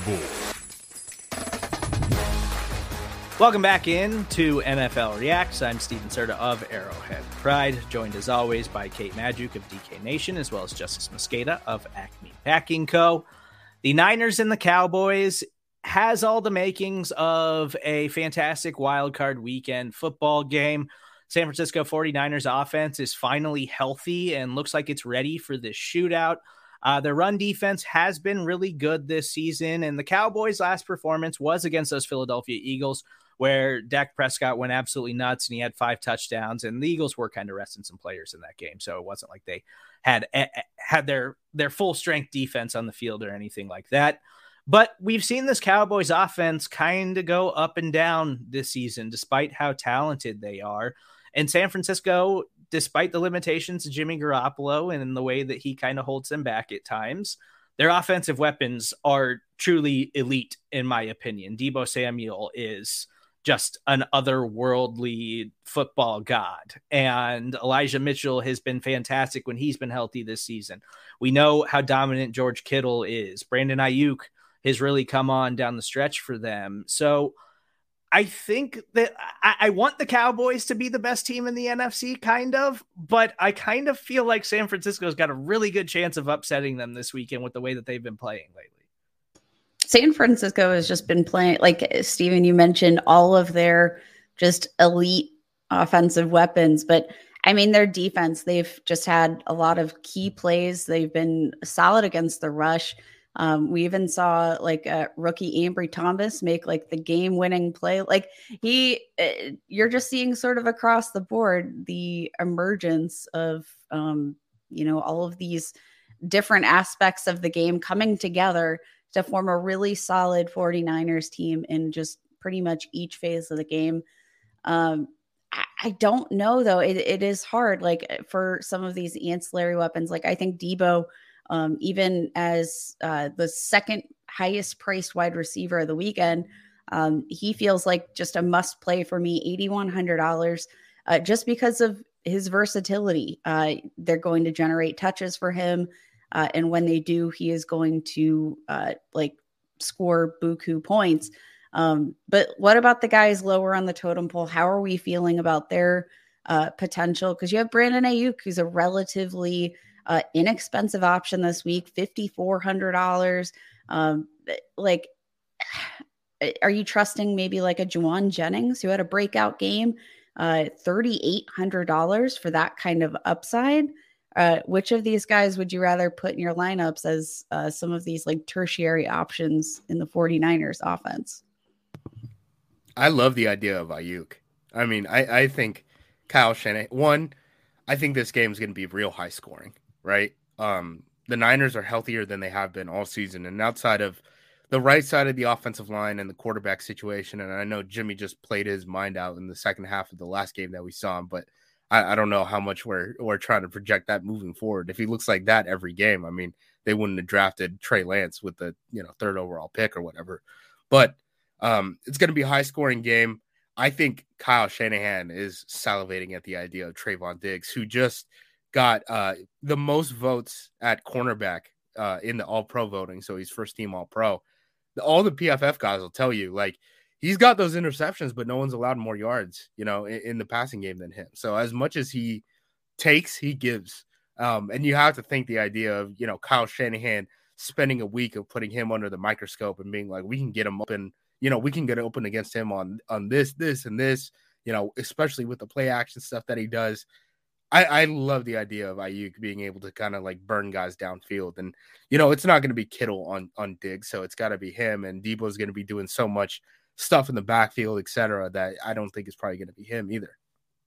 board. Welcome back in to N F L Reacts. I'm Steven Serta of Arrowhead Pride, joined as always by Kate Magdziuk of D K Nation, as well as Justice Mosqueda of Acme Packing Co. The Niners and the Cowboys has all the makings of a fantastic wild card weekend football game. San Francisco forty-niners offense is finally healthy and looks like it's ready for this shootout. Uh, their run defense has been really good this season, and the Cowboys' last performance was against those Philadelphia Eagles, where Dak Prescott went absolutely nuts and he had five touchdowns, and the Eagles were kind of resting some players in that game. So it wasn't like they had, had their, their full strength defense on the field or anything like that. But we've seen this Cowboys offense kind of go up and down this season, despite how talented they are. And San Francisco, despite the limitations of Jimmy Garoppolo and the way that he kind of holds them back at times, their offensive weapons are truly elite, in my opinion. Deebo Samuel is just an otherworldly football god. And Elijah Mitchell has been fantastic when he's been healthy this season. We know how dominant George Kittle is. Brandon Ayuk has really come on down the stretch for them. So I think that I, I want the Cowboys to be the best team in the N F C, kind of, but I kind of feel like San Francisco's got a really good chance of upsetting them this weekend with the way that they've been playing lately. San Francisco has just been playing, like Steven, you mentioned all of their just elite offensive weapons, but I mean, their defense, they've just had a lot of key plays. They've been solid against the rush. Um, we even saw like a rookie Ambry Thomas make like the game winning play. Like he, uh, you're just seeing sort of across the board, the emergence of, um, you know, all of these different aspects of the game coming together to form a really solid forty-niners team in just pretty much each phase of the game. Um, I, I don't know though. It, it is hard. Like for some of these ancillary weapons, like I think Deebo, Um, even as uh, the second highest priced wide receiver of the weekend, um, he feels like just a must play for me, eight thousand one hundred dollars, uh, just because of his versatility. Uh, they're going to generate touches for him. Uh, and when they do, he is going to uh, like score buku points. Um, but what about the guys lower on the totem pole? How are we feeling about their uh, potential? Because you have Brandon Ayuk, who's a relatively uh, inexpensive option this week, five thousand four hundred dollars. Um, like, are you trusting maybe like a Juwan Jennings who had a breakout game, uh, three thousand eight hundred dollars for that kind of upside? Uh, which of these guys would you rather put in your lineups as uh, some of these like tertiary options in the 49ers offense? I love the idea of Ayuk. I mean, I, I think Kyle Shanahan, one, I think this game is going to be real high scoring, right? Um, the Niners are healthier than they have been all season. And outside of the right side of the offensive line and the quarterback situation, and I know Jimmy just played his mind out in the second half of the last game that we saw him, but I, I don't know how much we're we're trying to project that moving forward. If he looks like that every game, I mean, they wouldn't have drafted Trey Lance with the you know third overall pick or whatever. But um, it's going to be a high scoring game. I think Kyle Shanahan is salivating at the idea of Trayvon Diggs, who just got uh, the most votes at cornerback uh, in the All-Pro voting. So he's first team All-Pro. All the P F F guys will tell you, like, he's got those interceptions, but no one's allowed more yards, you know, in, in the passing game than him. So as much as he takes, he gives. Um, and you have to think the idea of, you know, Kyle Shanahan spending a week of putting him under the microscope and being like, we can get him open, you know, we can get open against him on, on this, this, and this, you know, especially with the play action stuff that he does. I, I love the idea of Ayuk being able to kind of like burn guys downfield. And, you know, it's not going to be Kittle on, on Diggs, so it's got to be him. And Debo's going to be doing so much stuff in the backfield, et cetera, that I don't think it's probably going to be him either.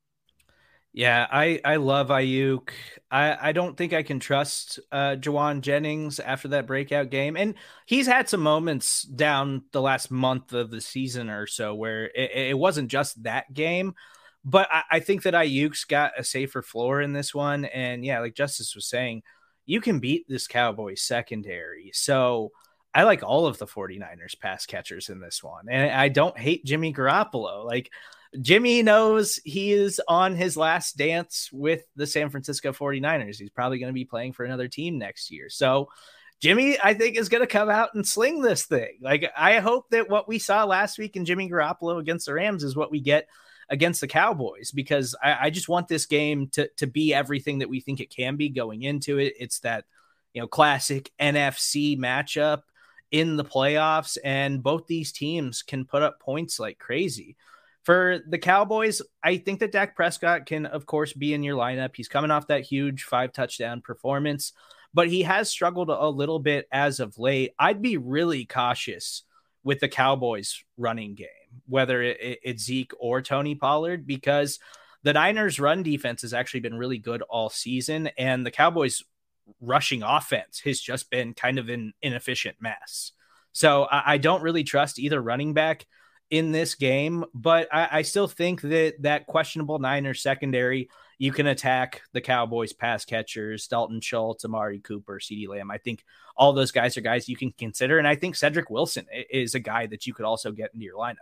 Yeah, I, I love Ayuk. I, I don't think I can trust uh, Juwan Jennings after that breakout game. And he's had some moments down the last month of the season or so where it, it wasn't just that game. But I, I think that Ayuk's got a safer floor in this one. And yeah, like Justice was saying, you can beat this Cowboys secondary. So I like all of the 49ers pass catchers in this one. And I don't hate Jimmy Garoppolo. Like, Jimmy knows he is on his last dance with the San Francisco 49ers. He's probably going to be playing for another team next year. So Jimmy, I think, is going to come out and sling this thing. Like, I hope that what we saw last week in Jimmy Garoppolo against the Rams is what we get against the Cowboys, because I, I just want this game to, to be everything that we think it can be going into it. It's that, you know, classic N F C matchup in the playoffs, and both these teams can put up points like crazy. For the Cowboys, I think that Dak Prescott can, of course, be in your lineup. He's coming off that huge five touchdown performance, but he has struggled a little bit as of late. I'd be really cautious with the Cowboys running game, whether it, it's Zeke or Tony Pollard, because the Niners run defense has actually been really good all season. And the Cowboys rushing offense has just been kind of an inefficient mess. So I, I don't really trust either running back in this game, but I, I still think that that questionable Niners secondary, you can attack the Cowboys pass catchers, Dalton Schultz, Amari Cooper, CeeDee Lamb. I think all those guys are guys you can consider. And I think Cedric Wilson is a guy that you could also get into your lineup.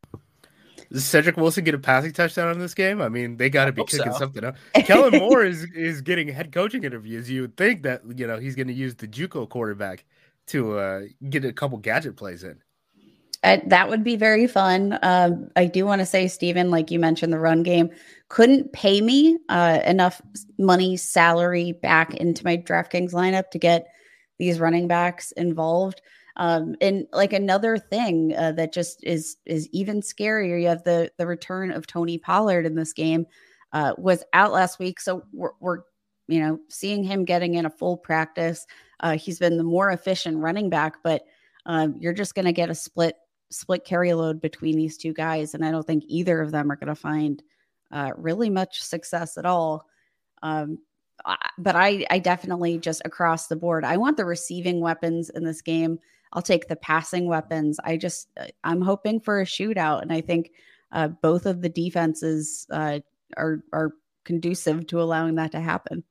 Does Cedric Wilson get a passing touchdown in this game? I mean, they got to be kicking so. something up. Kellen Moore is, is getting head coaching interviews. You would think that, you know, he's going to use the JUCO quarterback to uh, get a couple gadget plays in. Uh, that would be very fun. Um, I do want to say, Steven, like you mentioned, the run game couldn't pay me uh, enough money salary back into my DraftKings lineup to get these running backs involved. Um, and like another thing uh, that just is is even scarier, you have the the return of Tony Pollard in this game. Uh, was out last week, so we're, we're you know seeing him getting in a full practice. Uh, he's been the more efficient running back, but um, you're just going to get a split. split carry load between these two guys. And I don't think either of them are going to find uh, really much success at all. Um, but I, I definitely just across the board, I want the receiving weapons in this game. I'll take the passing weapons. I just, I'm hoping for a shootout. And I think uh, both of the defenses uh, are, are conducive to allowing that to happen.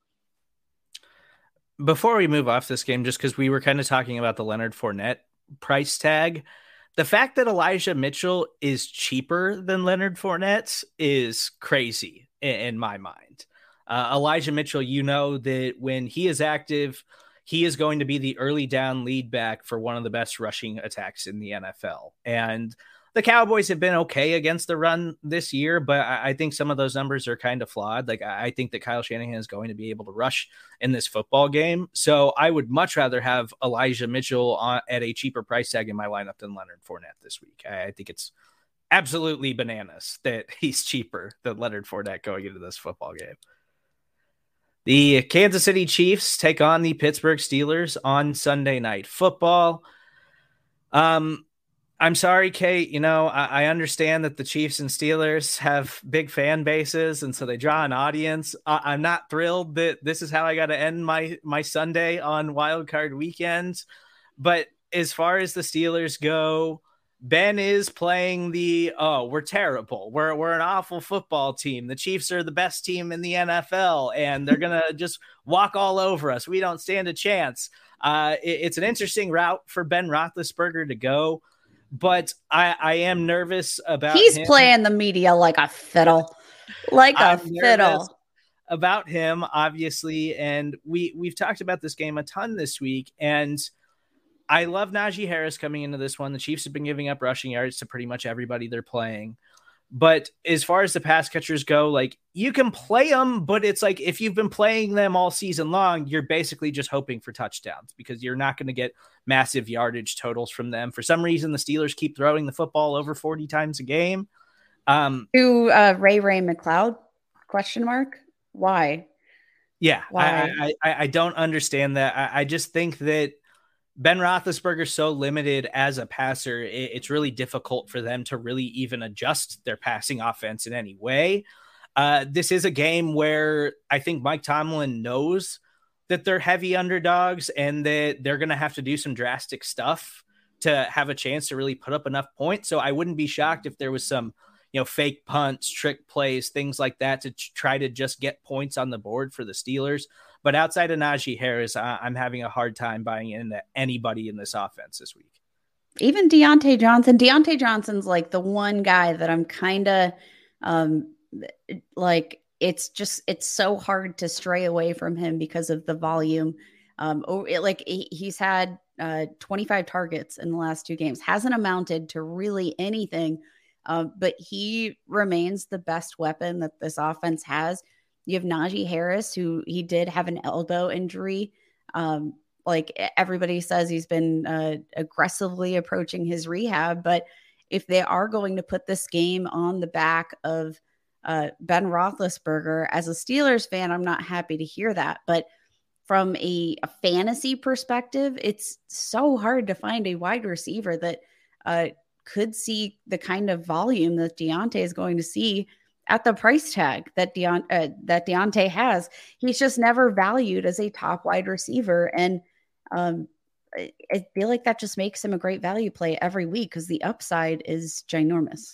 Before we move off this game, just because we were kind of talking about the Leonard Fournette price tag, the fact that Elijah Mitchell is cheaper than Leonard Fournette is crazy in, in my mind. Uh, Elijah Mitchell, you know that when he is active, he is going to be the early down lead back for one of the best rushing attacks in the N F L. And the Cowboys have been okay against the run this year, but I, I think some of those numbers are kind of flawed. Like, I, I think that Kyle Shanahan is going to be able to rush in this football game. So I would much rather have Elijah Mitchell on, at a cheaper price tag in my lineup than Leonard Fournette this week. I, I think it's absolutely bananas that he's cheaper than Leonard Fournette going into this football game. The Kansas City Chiefs take on the Pittsburgh Steelers on Sunday Night Football. Um, I'm sorry, Kate. You know, I, I understand that the Chiefs and Steelers have big fan bases, and so they draw an audience. I, I'm not thrilled that this is how I got to end my my Sunday on Wild Card Weekend. But as far as the Steelers go, Ben is playing the, oh, we're terrible. We're we're an awful football team. The Chiefs are the best team in the N F L, and they're going to just walk all over us. We don't stand a chance. Uh, it, it's an interesting route for Ben Roethlisberger to go, but I, I am nervous about He's him. playing the media like a fiddle, like a I'm fiddle. About him, obviously, and we, we've talked about this game a ton this week, and I love Najee Harris coming into this one. The Chiefs have been giving up rushing yards to pretty much everybody they're playing. But as far as the pass catchers go, like, you can play them, but it's like if you've been playing them all season long, you're basically just hoping for touchdowns because you're not going to get massive yardage totals from them. For some reason, the Steelers keep throwing the football over forty times a game. Um, to uh, Ray Ray McLeod? Question mark. Why? Yeah, Why? I, I, I don't understand that. I, I just think that Ben Roethlisberger is so limited as a passer, it, it's really difficult for them to really even adjust their passing offense in any way. Uh, this is a game where I think Mike Tomlin knows that they're heavy underdogs and that they're going to have to do some drastic stuff to have a chance to really put up enough points. So I wouldn't be shocked if there was some, you know, fake punts, trick plays, things like that to t- try to just get points on the board for the Steelers. But outside of Najee Harris, I- I'm having a hard time buying into anybody in this offense this week. Even Deontay Johnson. Deontay Johnson's like the one guy that I'm kind of um, like, it's just, it's so hard to stray away from him because of the volume. Um, it, like he, he's had uh, twenty-five targets in the last two games, hasn't amounted to really anything. Um, but he remains the best weapon that this offense has. You have Najee Harris, who he did have an elbow injury. Um, like everybody says, he's been uh, aggressively approaching his rehab. But if they are going to put this game on the back of uh, Ben Roethlisberger, as a Steelers fan, I'm not happy to hear that. But from a, a fantasy perspective, it's so hard to find a wide receiver that uh, could see the kind of volume that Deontay is going to see at the price tag that Deont- uh, that Deontay has. He's just never valued as a top wide receiver. And um, I, I feel like that just makes him a great value play every week because the upside is ginormous.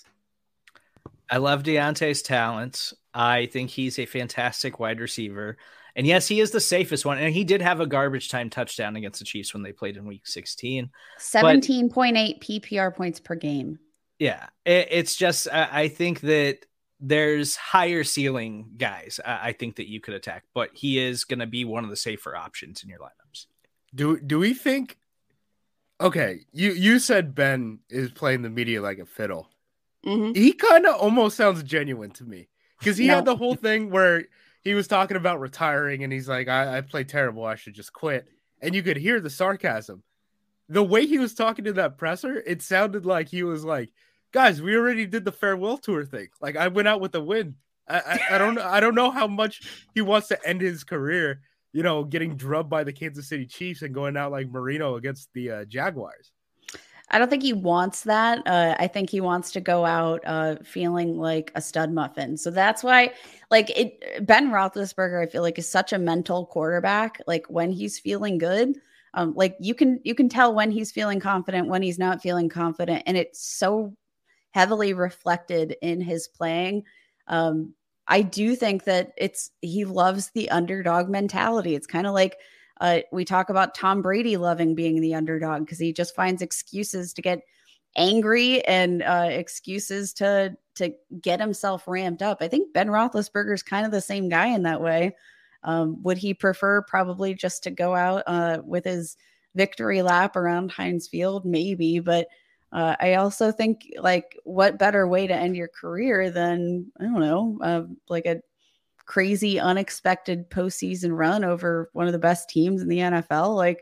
I love Deontay's talents. I think he's a fantastic wide receiver. And yes, he is the safest one. And he did have a garbage time touchdown against the Chiefs when they played in week sixteen. seventeen point eight P P R points per game. Yeah, it, it's just, I, I think that there's higher ceiling guys I, I think that you could attack, but he is going to be one of the safer options in your lineups. Do do we think, okay, you, you said Ben is playing the media like a fiddle. Mm-hmm. He kind of almost sounds genuine to me because he No. had the whole thing where he was talking about retiring and he's like, I, I play terrible. I should just quit. And you could hear the sarcasm. The way he was talking to that presser, it sounded like he was like, guys, we already did the farewell tour thing. Like, I went out with a win. I, I, I don't I don't know how much he wants to end his career, you know, getting drubbed by the Kansas City Chiefs and going out like Marino against the uh, Jaguars. I don't think he wants that. Uh, I think he wants to go out uh, feeling like a stud muffin. So that's why, like, it, Ben Roethlisberger, I feel like, is such a mental quarterback. Like, when he's feeling good, um, like you can you can tell when he's feeling confident, when he's not feeling confident, and it's so heavily reflected in his playing. Um, I do think that it's he loves the underdog mentality. It's kind of like uh, we talk about Tom Brady loving being the underdog because he just finds excuses to get angry and uh, excuses to to get himself ramped up. I think Ben Roethlisberger is kind of the same guy in that way. Um, would he prefer probably just to go out uh, with his victory lap around Heinz Field? Maybe, but Uh, I also think, like, what better way to end your career than, I don't know, uh, like a crazy, unexpected postseason run over one of the best teams in the N F L? Like,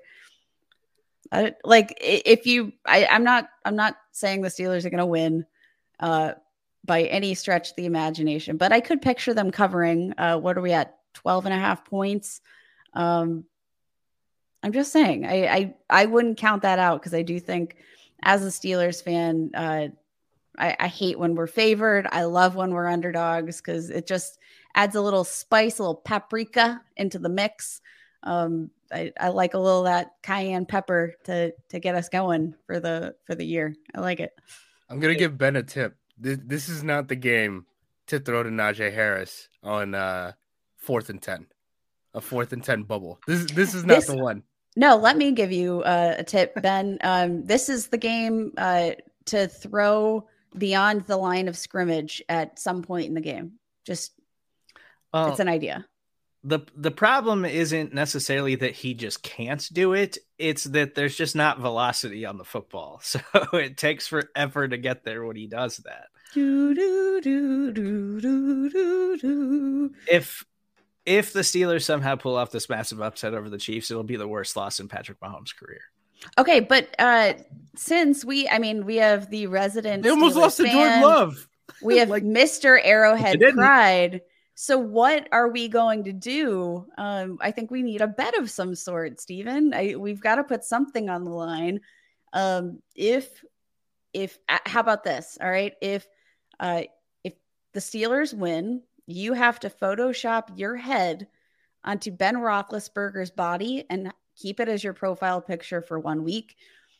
I, like if you, I, I'm not, I'm not saying the Steelers are going to win uh, by any stretch of the imagination, but I could picture them covering. Uh, what are we at? twelve and a half points. Um, I'm just saying, I, I, I wouldn't count that out, because I do think, as a Steelers fan, uh, I, I hate when we're favored. I love when we're underdogs, because it just adds a little spice, a little paprika into the mix. Um, I, I like a little of that cayenne pepper to to get us going for the for the year. I like it. I'm gonna give Ben a tip. This, this is not the game to throw to Najee Harris on uh, fourth and ten, a fourth and ten bubble. This this is not This- the one. No, let me give you uh, a tip, Ben. Um, this is the game uh, to throw beyond the line of scrimmage at some point in the game. Just, Well, it's an idea. the the problem isn't necessarily that he just can't do it. It's that there's just not velocity on the football. So it takes forever to get there when he does that. Do, do, do, do, do, do, do. If if the Steelers somehow pull off this massive upset over the Chiefs, it'll be the worst loss in Patrick Mahomes' career. Okay, but uh, since we, I mean, we have the resident They almost Steelers lost to fan, Jordan Love. We have Like- Mister Arrowhead They didn't. Pride. So what are we going to do? Um, I think we need a bet of some sort, Steven. I, we've got to put something on the line. Um, if, if, uh, how about this? All right. If, uh, if the Steelers win, you have to Photoshop your head onto Ben Roethlisberger's body and keep it as your profile picture for one week.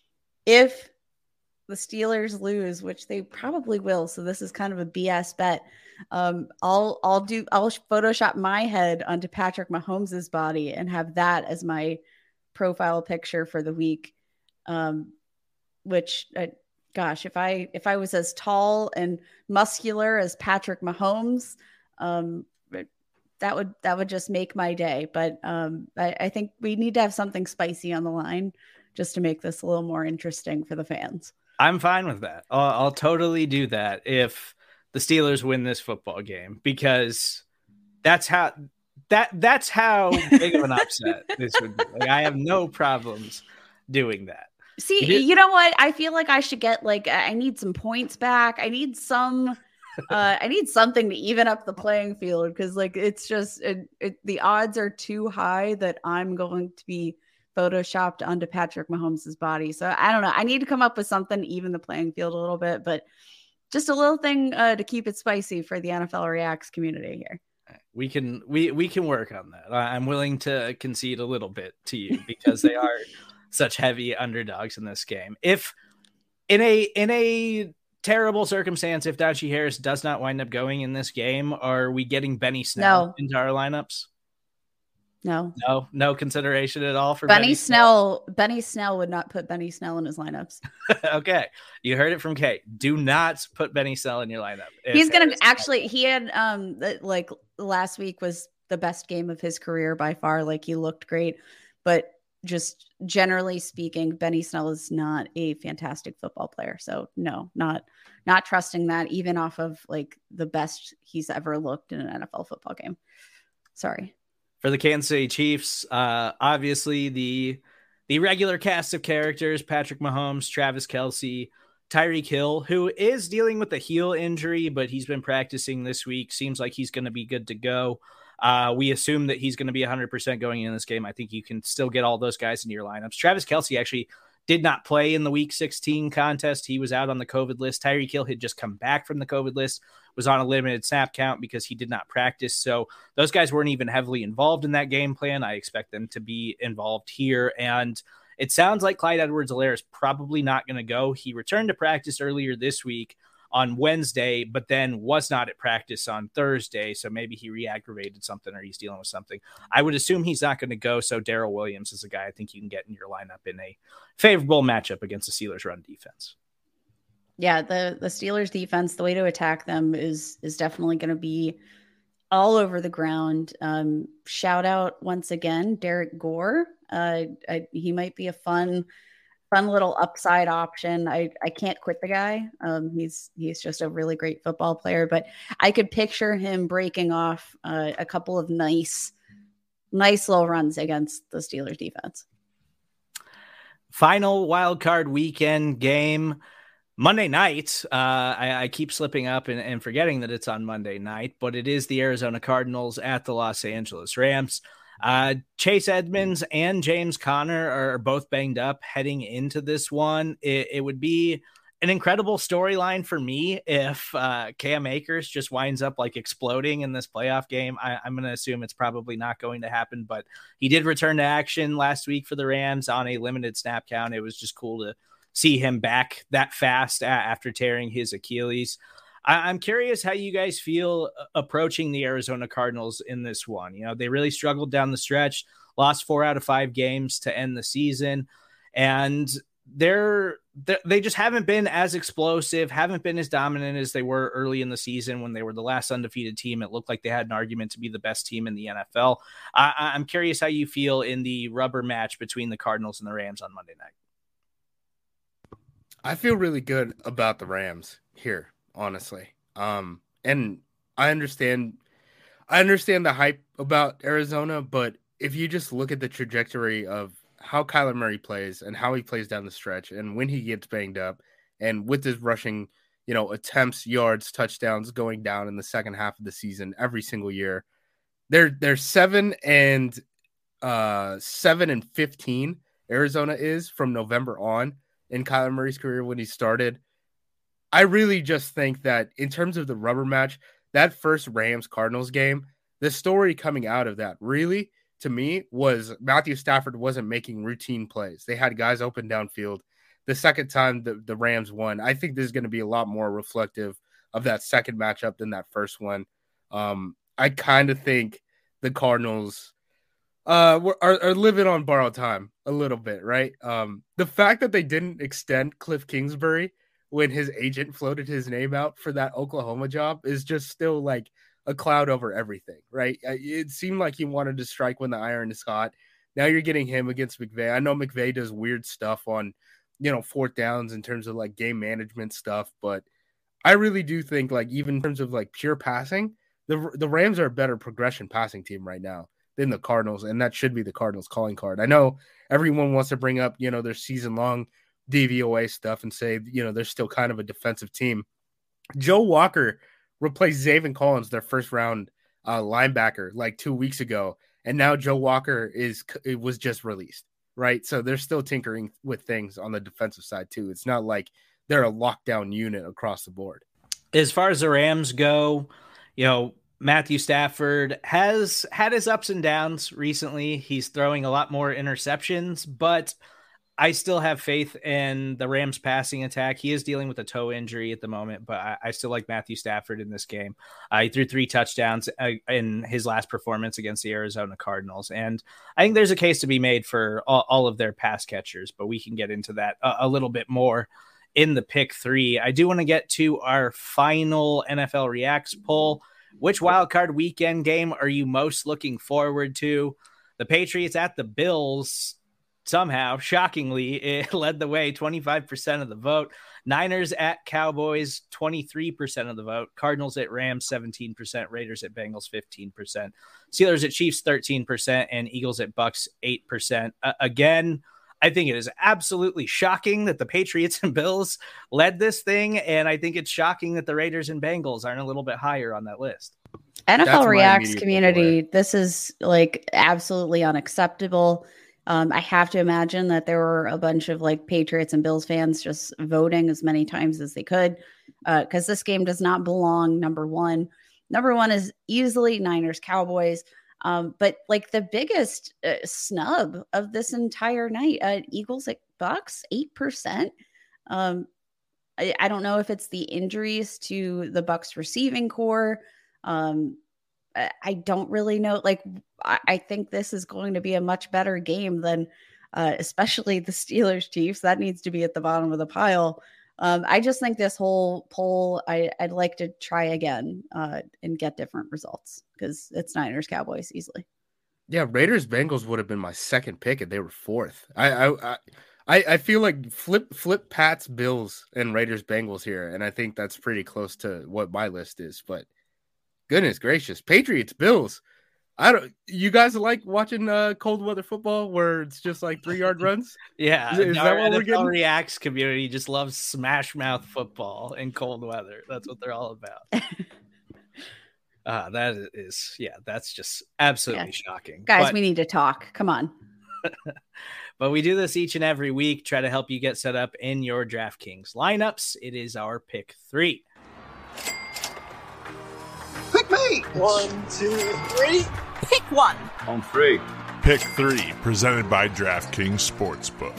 If the Steelers lose, which they probably will, so this is kind of a B S bet. Um, I'll I'll do I'll Photoshop my head onto Patrick Mahomes's body and have that as my profile picture for the week. Um, which, uh, gosh, if I if I was as tall and muscular as Patrick Mahomes, um, that would that would just make my day. But um, I, I think we need to have something spicy on the line just to make this a little more interesting for the fans. I'm fine with that. I'll, I'll totally do that if the Steelers win this football game, because that's how that that's how big of an upset this would be. Like, I have no problems doing that. See, You- you know what? I feel like I should get like I need some points back. I need some uh I need something to even up the playing field, because like it's just it, it, the odds are too high that I'm going to be photoshopped onto Patrick Mahomes' body. So I don't know. I need to come up with something to even the playing field a little bit, but just a little thing uh, to keep it spicy for the N F L Reacts community here. We can we we can work on that. I- I'm willing to concede a little bit to you, because they are such heavy underdogs in this game. If in a in a terrible circumstance, if Najee Harris does not wind up going in this game, are we getting Benny Snell No. into our lineups? No. No, no consideration at all for Benny, Benny Snell, Benny Snell would not put Benny Snell in his lineups. Okay, you heard it from Kate. Do not put Benny Snell in your lineup. If He's gonna Harris- actually. He had um the, like last week was the best game of his career by far. Like he looked great, but just generally speaking, Benny Snell is not a fantastic football player. So no, not not trusting that even off of like the best he's ever looked in an N F L football game. Sorry. For the Kansas City Chiefs, uh, obviously the the regular cast of characters: Patrick Mahomes, Travis Kelce, Tyreek Hill, who is dealing with a heel injury, but he's been practicing this week. Seems like he's going to be good to go. Uh, we assume that he's going to be one hundred percent going in this game. I think you can still get all those guys into your lineups. Travis Kelce actually did not play in the Week sixteen contest. He was out on the COVID list. Tyreek Hill had just come back from the COVID list, was on a limited snap count because he did not practice. So those guys weren't even heavily involved in that game plan. I expect them to be involved here. And it sounds like Clyde Edwards-Helaire is probably not going to go. He returned to practice earlier this week on Wednesday, but then was not at practice on Thursday. So maybe he re-aggravated something or he's dealing with something. I would assume he's not going to go. So Darrell Williams is a guy I think you can get in your lineup in a favorable matchup against the Steelers run defense. Yeah, the the Steelers defense, the way to attack them is is definitely going to be all over the ground. Um, shout out once again, Derek Gore. Uh, I, he might be a fun fun little upside option. I, I can't quit the guy. Um, he's he's just a really great football player, but I could picture him breaking off uh, a couple of nice, nice little runs against the Steelers defense. Final wild card weekend game. Monday night, uh, I, I keep slipping up and, and forgetting that it's on Monday night, but it is the Arizona Cardinals at the Los Angeles Rams. Uh, Chase Edmonds and James Conner are both banged up heading into this one. It, it would be an incredible storyline for me if uh, Cam Akers just winds up like exploding in this playoff game. I, I'm going to assume it's probably not going to happen, but he did return to action last week for the Rams on a limited snap count. It was just cool to see him back that fast after tearing his Achilles. I'm curious how you guys feel approaching the Arizona Cardinals in this one. You know, they really struggled down the stretch, lost four out of five games to end the season, and they're, they're they just haven't been as explosive, haven't been as dominant as they were early in the season when they were the last undefeated team. It looked like they had an argument to be the best team in the N F L. I, I'm curious how you feel in the rubber match between the Cardinals and the Rams on Monday night. I feel really good about the Rams here, honestly. Um, and I understand, I understand the hype about Arizona, but if you just look at the trajectory of how Kyler Murray plays and how he plays down the stretch and when he gets banged up and with his rushing, you know, attempts, yards, touchdowns going down in the second half of the season every single year, they're, they're seven and uh, seven and fifteen. Arizona is from November on in Kyler Murray's career when he started. I really just think that in terms of the rubber match, that first Rams-Cardinals game, the story coming out of that really, to me, was Matthew Stafford wasn't making routine plays. They had guys open downfield. The second time the, the Rams won, I think this is going to be a lot more reflective of that second matchup than that first one. Um, I kind of think the Cardinals uh, are, are living on borrowed time a little bit, right? Um, the fact that they didn't extend Cliff Kingsbury when his agent floated his name out for that Oklahoma job is just still like a cloud over everything, right? It seemed like he wanted to strike when the iron is hot. Now you're getting him against McVay. I know McVay does weird stuff on, you know, fourth downs in terms of like game management stuff, but I really do think like even in terms of like pure passing, the the Rams are a better progression passing team right now than the Cardinals, and that should be the Cardinals calling card. I know everyone wants to bring up, you know, their season-long D V O A stuff and say, you know, they're still kind of a defensive team. Joe Walker replaced Zaven Collins, their first-round uh, linebacker, like two weeks ago, and now Joe Walker is it was just released, right? So they're still tinkering with things on the defensive side too. It's not like they're a lockdown unit across the board. As far as the Rams go, you know, Matthew Stafford has had his ups and downs recently. He's throwing a lot more interceptions, but I still have faith in the Rams passing attack. He is dealing with a toe injury at the moment, but I, I still like Matthew Stafford in this game. Uh, he threw three touchdowns uh, in his last performance against the Arizona Cardinals. And I think there's a case to be made for all, all of their pass catchers, but we can get into that a, a little bit more in the pick three. I do want to get to our final N F L Reacts poll. Which wildcard weekend game are you most looking forward to? The Patriots at the Bills, somehow, shockingly, it led the way, twenty-five percent of the vote. Niners at Cowboys, twenty-three percent of the vote. Cardinals at Rams, seventeen percent. Raiders at Bengals, fifteen percent. Steelers at Chiefs, thirteen percent. And Eagles at Bucks, eight percent. Uh, again, I think it is absolutely shocking that the Patriots and Bills led this thing, and I think it's shocking that the Raiders and Bengals aren't a little bit higher on that list. N F L Reacts community, this is like absolutely unacceptable. Um, I have to imagine that there were a bunch of like Patriots and Bills fans just voting as many times as they could because uh, this game does not belong number one. Number one is easily Niners Cowboys. Um, but like the biggest uh, snub of this entire night, uh, Eagles at Bucks, eight percent. Um, I, I don't know if it's the injuries to the Bucks receiving core. Um, I, I don't really know. Like, I, I think this is going to be a much better game than uh, especially the Steelers Chiefs. That needs to be at the bottom of the pile. Um, I just think this whole poll, I, I'd like to try again uh, and get different results because it's Niners Cowboys easily. Yeah, Raiders Bengals would have been my second pick and they were fourth. I I I, I feel like flip flip Pats, Bills, and Raiders, Bengals here, and I think that's pretty close to what my list is. But goodness gracious, Patriots, Bills. I don't. You guys like watching uh, cold weather football where it's just like three yard runs? Yeah, is, is that what we're getting? Reacts community just loves smash mouth football in cold weather. That's what they're all about. uh, that is, yeah, that's just absolutely yeah. shocking, guys. But, we need to talk. Come on. But we do this each and every week. Try to help you get set up in your DraftKings lineups. It is our pick three. Pick me. One, two, three. Pick one. On three. Pick three, presented by DraftKings Sportsbook.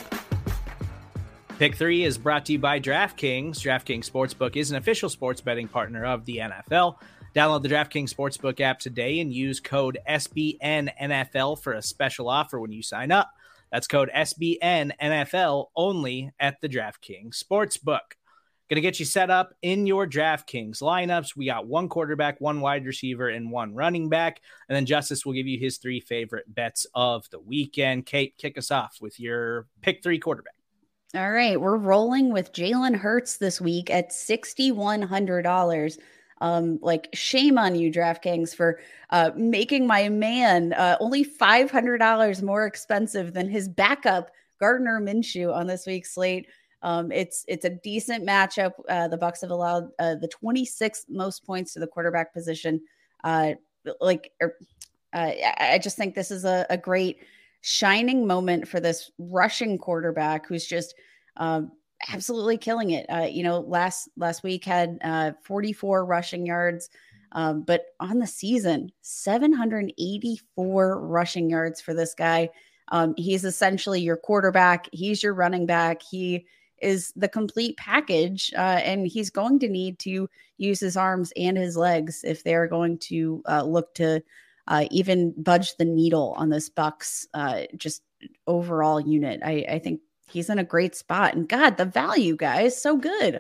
Pick three is brought to you by DraftKings. DraftKings Sportsbook is an official sports betting partner of the N F L. Download the DraftKings Sportsbook app today and use code S B N N F L for a special offer when you sign up. That's code S B N N F L only at the DraftKings Sportsbook. Going to get you set up in your DraftKings lineups. We got one quarterback, one wide receiver, and one running back. And then Justice will give you his three favorite bets of the weekend. Kate, kick us off with your pick three quarterback. All right. We're rolling with Jalen Hurts this week at six thousand one hundred dollars. Um, like shame on you, DraftKings, for uh, making my man uh, only five hundred dollars more expensive than his backup, Gardner Minshew, on this week's slate. Um, it's it's a decent matchup. Uh, the Bucs have allowed uh, the twenty-sixth most points to the quarterback position. Uh, like, er, uh, I just think this is a, a great shining moment for this rushing quarterback who's just um, absolutely killing it. Uh, you know, last last week had uh, forty-four rushing yards, um, but on the season, seven hundred eighty-four rushing yards for this guy. Um, he's essentially your quarterback. He's your running back. He is the complete package, uh, and he's going to need to use his arms and his legs if they're going to uh, look to uh, even budge the needle on this Bucs uh, just overall unit. I, I think he's in a great spot, and God, the value, guys, so good.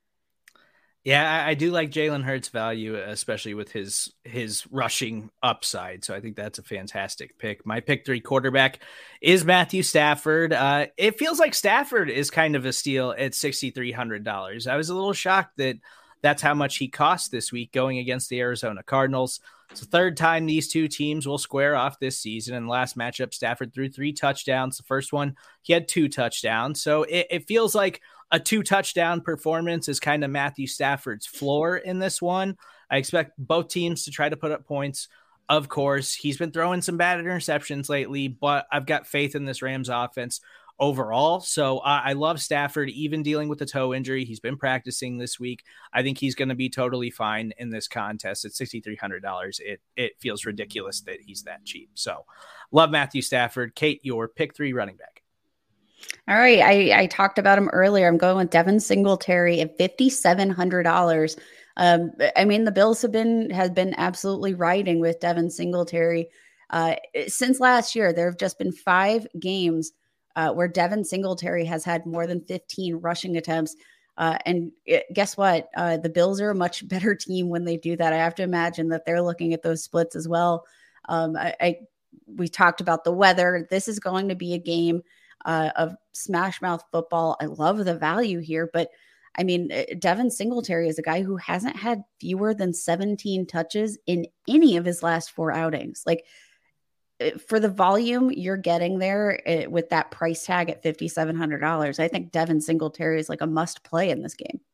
Yeah, I do like Jalen Hurts' value, especially with his his rushing upside. So I think that's a fantastic pick. My pick three quarterback is Matthew Stafford. Uh, it feels like Stafford is kind of a steal at six thousand three hundred dollars. I was a little shocked that that's how much he cost this week going against the Arizona Cardinals. It's the third time these two teams will square off this season. In the last matchup, Stafford threw three touchdowns. The first one, he had two touchdowns. So it, it feels like a two touchdown performance is kind of Matthew Stafford's floor in this one. I expect both teams to try to put up points. Of course, he's been throwing some bad interceptions lately, but I've got faith in this Rams offense overall. So uh, I love Stafford, even dealing with the toe injury. He's been practicing this week. I think he's going to be totally fine in this contest at six thousand three hundred dollars. It, it feels ridiculous that he's that cheap. So love Matthew Stafford. Kate, your pick three running back. All right. I, I talked about him earlier. I'm going with Devin Singletary at five thousand seven hundred dollars. Um, I mean, the Bills have been, has been absolutely riding with Devin Singletary. Uh, since last year, there have just been five games uh, where Devin Singletary has had more than fifteen rushing attempts. Uh, and it, guess what? Uh, the Bills are a much better team when they do that. I have to imagine that they're looking at those splits as well. Um, I, I we talked about the weather. This is going to be a game Uh, of smash mouth football. I love the value here, but I mean, Devin Singletary is a guy who hasn't had fewer than seventeen touches in any of his last four outings. Like, for the volume you're getting there uh, with that price tag at five thousand seven hundred dollars, I think Devin Singletary is like a must play in this game.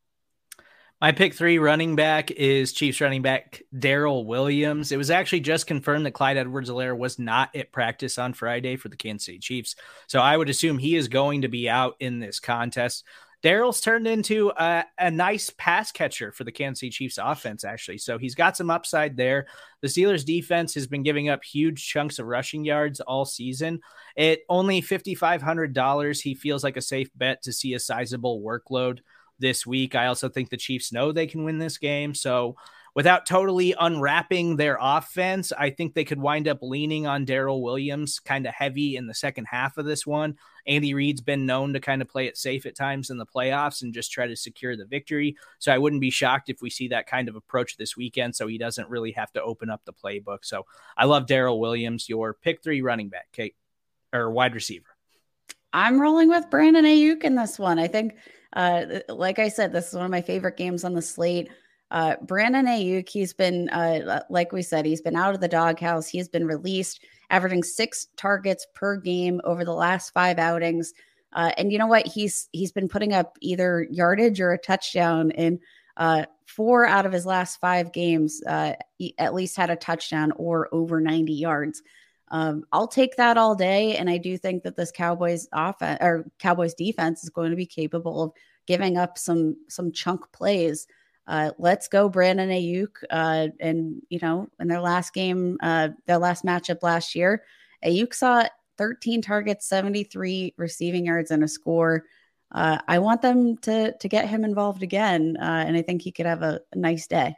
My pick three running back is Chiefs running back Darrell Williams. It was actually just confirmed that Clyde Edwards-Helaire was not at practice on Friday for the Kansas City Chiefs. So I would assume he is going to be out in this contest. Darrell's turned into a, a nice pass catcher for the Kansas City Chiefs offense, actually. So he's got some upside there. The Steelers defense has been giving up huge chunks of rushing yards all season. At only five thousand five hundred dollars, he feels like a safe bet to see a sizable workload this week. I also think the Chiefs know they can win this game. So without totally unwrapping their offense, I think they could wind up leaning on Darrell Williams kind of heavy in the second half of this one. Andy Reid's been known to kind of play it safe at times in the playoffs and just try to secure the victory. So I wouldn't be shocked if we see that kind of approach this weekend, so he doesn't really have to open up the playbook. So I love Darrell Williams, your pick three running back, Kate, or wide receiver. I'm rolling with Brandon Ayuk in this one. I think, uh, like I said, this is one of my favorite games on the slate. Uh, Brandon Ayuk, he's been, uh, like we said, he's been out of the doghouse. He's been released, averaging six targets per game over the last five outings. Uh, and you know what? He's he's been putting up either yardage or a touchdown in uh, four out of his last five games. Uh, he at least had a touchdown or over ninety yards. Um, I'll take that all day, and I do think that this Cowboys offense or Cowboys defense is going to be capable of giving up some some chunk plays. Uh, let's go, Brandon Ayuk. Uh, and, you know, in their last game, uh, their last matchup last year, Ayuk saw thirteen targets, seventy-three receiving yards, and a score. Uh, I want them to to get him involved again, uh, and I think he could have a, a nice day.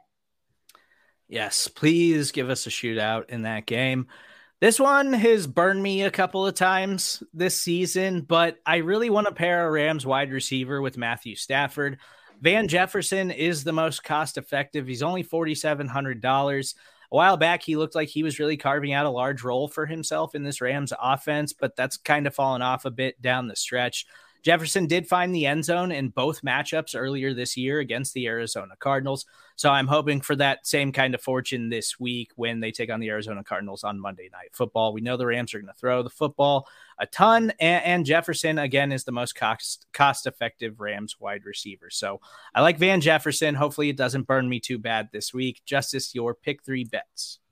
Yes, please give us a shootout in that game. This one has burned me a couple of times this season, but I really want to pair a Rams wide receiver with Matthew Stafford. Van Jefferson is the most cost-effective. He's only four thousand seven hundred dollars. A while back, he looked like he was really carving out a large role for himself in this Rams offense, but that's kind of fallen off a bit down the stretch. Jefferson did find the end zone in both matchups earlier this year against the Arizona Cardinals. So I'm hoping for that same kind of fortune this week when they take on the Arizona Cardinals on Monday Night Football. We know the Rams are going to throw the football a ton, and, and Jefferson, again, is the most cost, cost-effective Rams wide receiver. So I like Van Jefferson. Hopefully it doesn't burn me too bad this week. Justice, your pick three bets.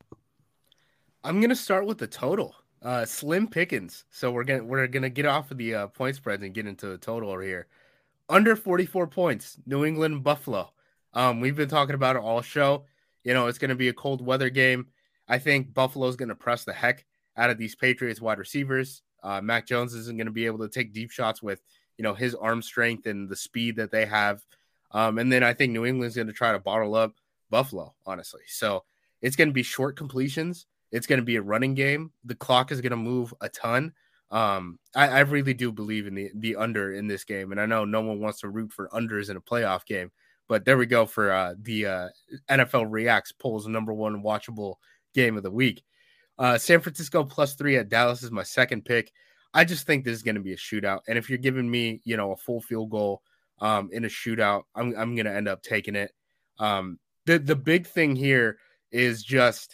I'm going to start with the total. Uh, slim pickings. So we're gonna we're gonna get off of the uh, point spreads and get into the total over here. Under forty-four points, New England Buffalo. Um, we've been talking about it all show. You know, it's gonna be a cold weather game. I think Buffalo's gonna press the heck out of these Patriots wide receivers. Uh, Mac Jones isn't gonna be able to take deep shots with, you know, his arm strength and the speed that they have. Um, and then I think New England's gonna try to bottle up Buffalo, honestly. So it's gonna be short completions. It's going to be a running game. The clock is going to move a ton. Um, I, I really do believe in the, the under in this game. And I know no one wants to root for unders in a playoff game, but there we go for uh, the uh, N F L Reacts polls number one watchable game of the week. Uh, San Francisco plus three at Dallas is my second pick. I just think this is going to be a shootout. And if you're giving me, you know, a full field goal um, in a shootout, I'm, I'm going to end up taking it. Um, the, the big thing here is just,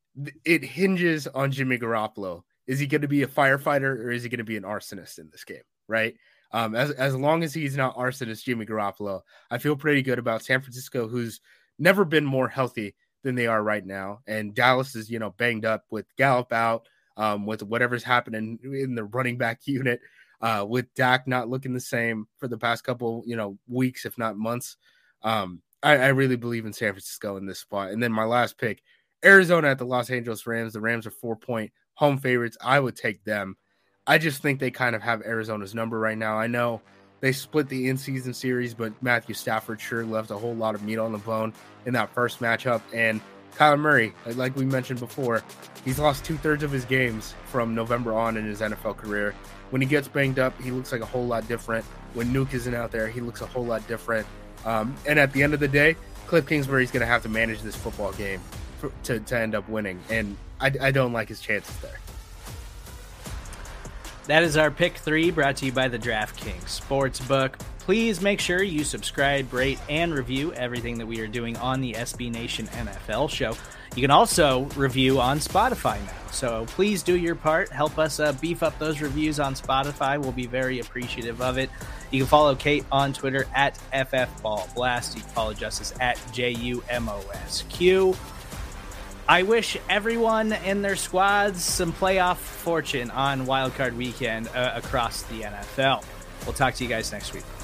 it hinges on Jimmy Garoppolo. Is he going to be a firefighter or is he going to be an arsonist in this game? Right. Um, as, as long as he's not arsonist Jimmy Garoppolo, I feel pretty good about San Francisco, who's never been more healthy than they are right now. And Dallas is, you know, banged up with Gallup out, um, with whatever's happening in the running back unit, uh, with Dak not looking the same for the past couple, you know, weeks, if not months. Um, I, I really believe in San Francisco in this spot. And then my last pick, Arizona at the Los Angeles Rams. The Rams are four-point home favorites. I would take them. I just think they kind of have Arizona's number right now. I know they split the in-season series, but Matthew Stafford sure left a whole lot of meat on the bone in that first matchup. And Kyler Murray, like we mentioned before, he's lost two-thirds of his games from November on in his N F L career. When he gets banged up, he looks like a whole lot different. When Nuke isn't out there, he looks a whole lot different. Um, and at the end of the day, Cliff Kingsbury's going to have to manage this football game To, to end up winning, and I, I don't like his chances there. That is our pick three, brought to you by the DraftKings Sportsbook. Please make sure you subscribe, rate, and review everything that we are doing on the S B Nation N F L show. You can also review on Spotify now, so please do your part. Help us uh, beef up those reviews on Spotify. We'll be very appreciative of it. You can follow Kate on Twitter at F F Ball Blast. You can follow Justice at J U M O S Q. I wish everyone and their squads some playoff fortune on Wildcard Weekend uh, across the N F L. We'll talk to you guys next week.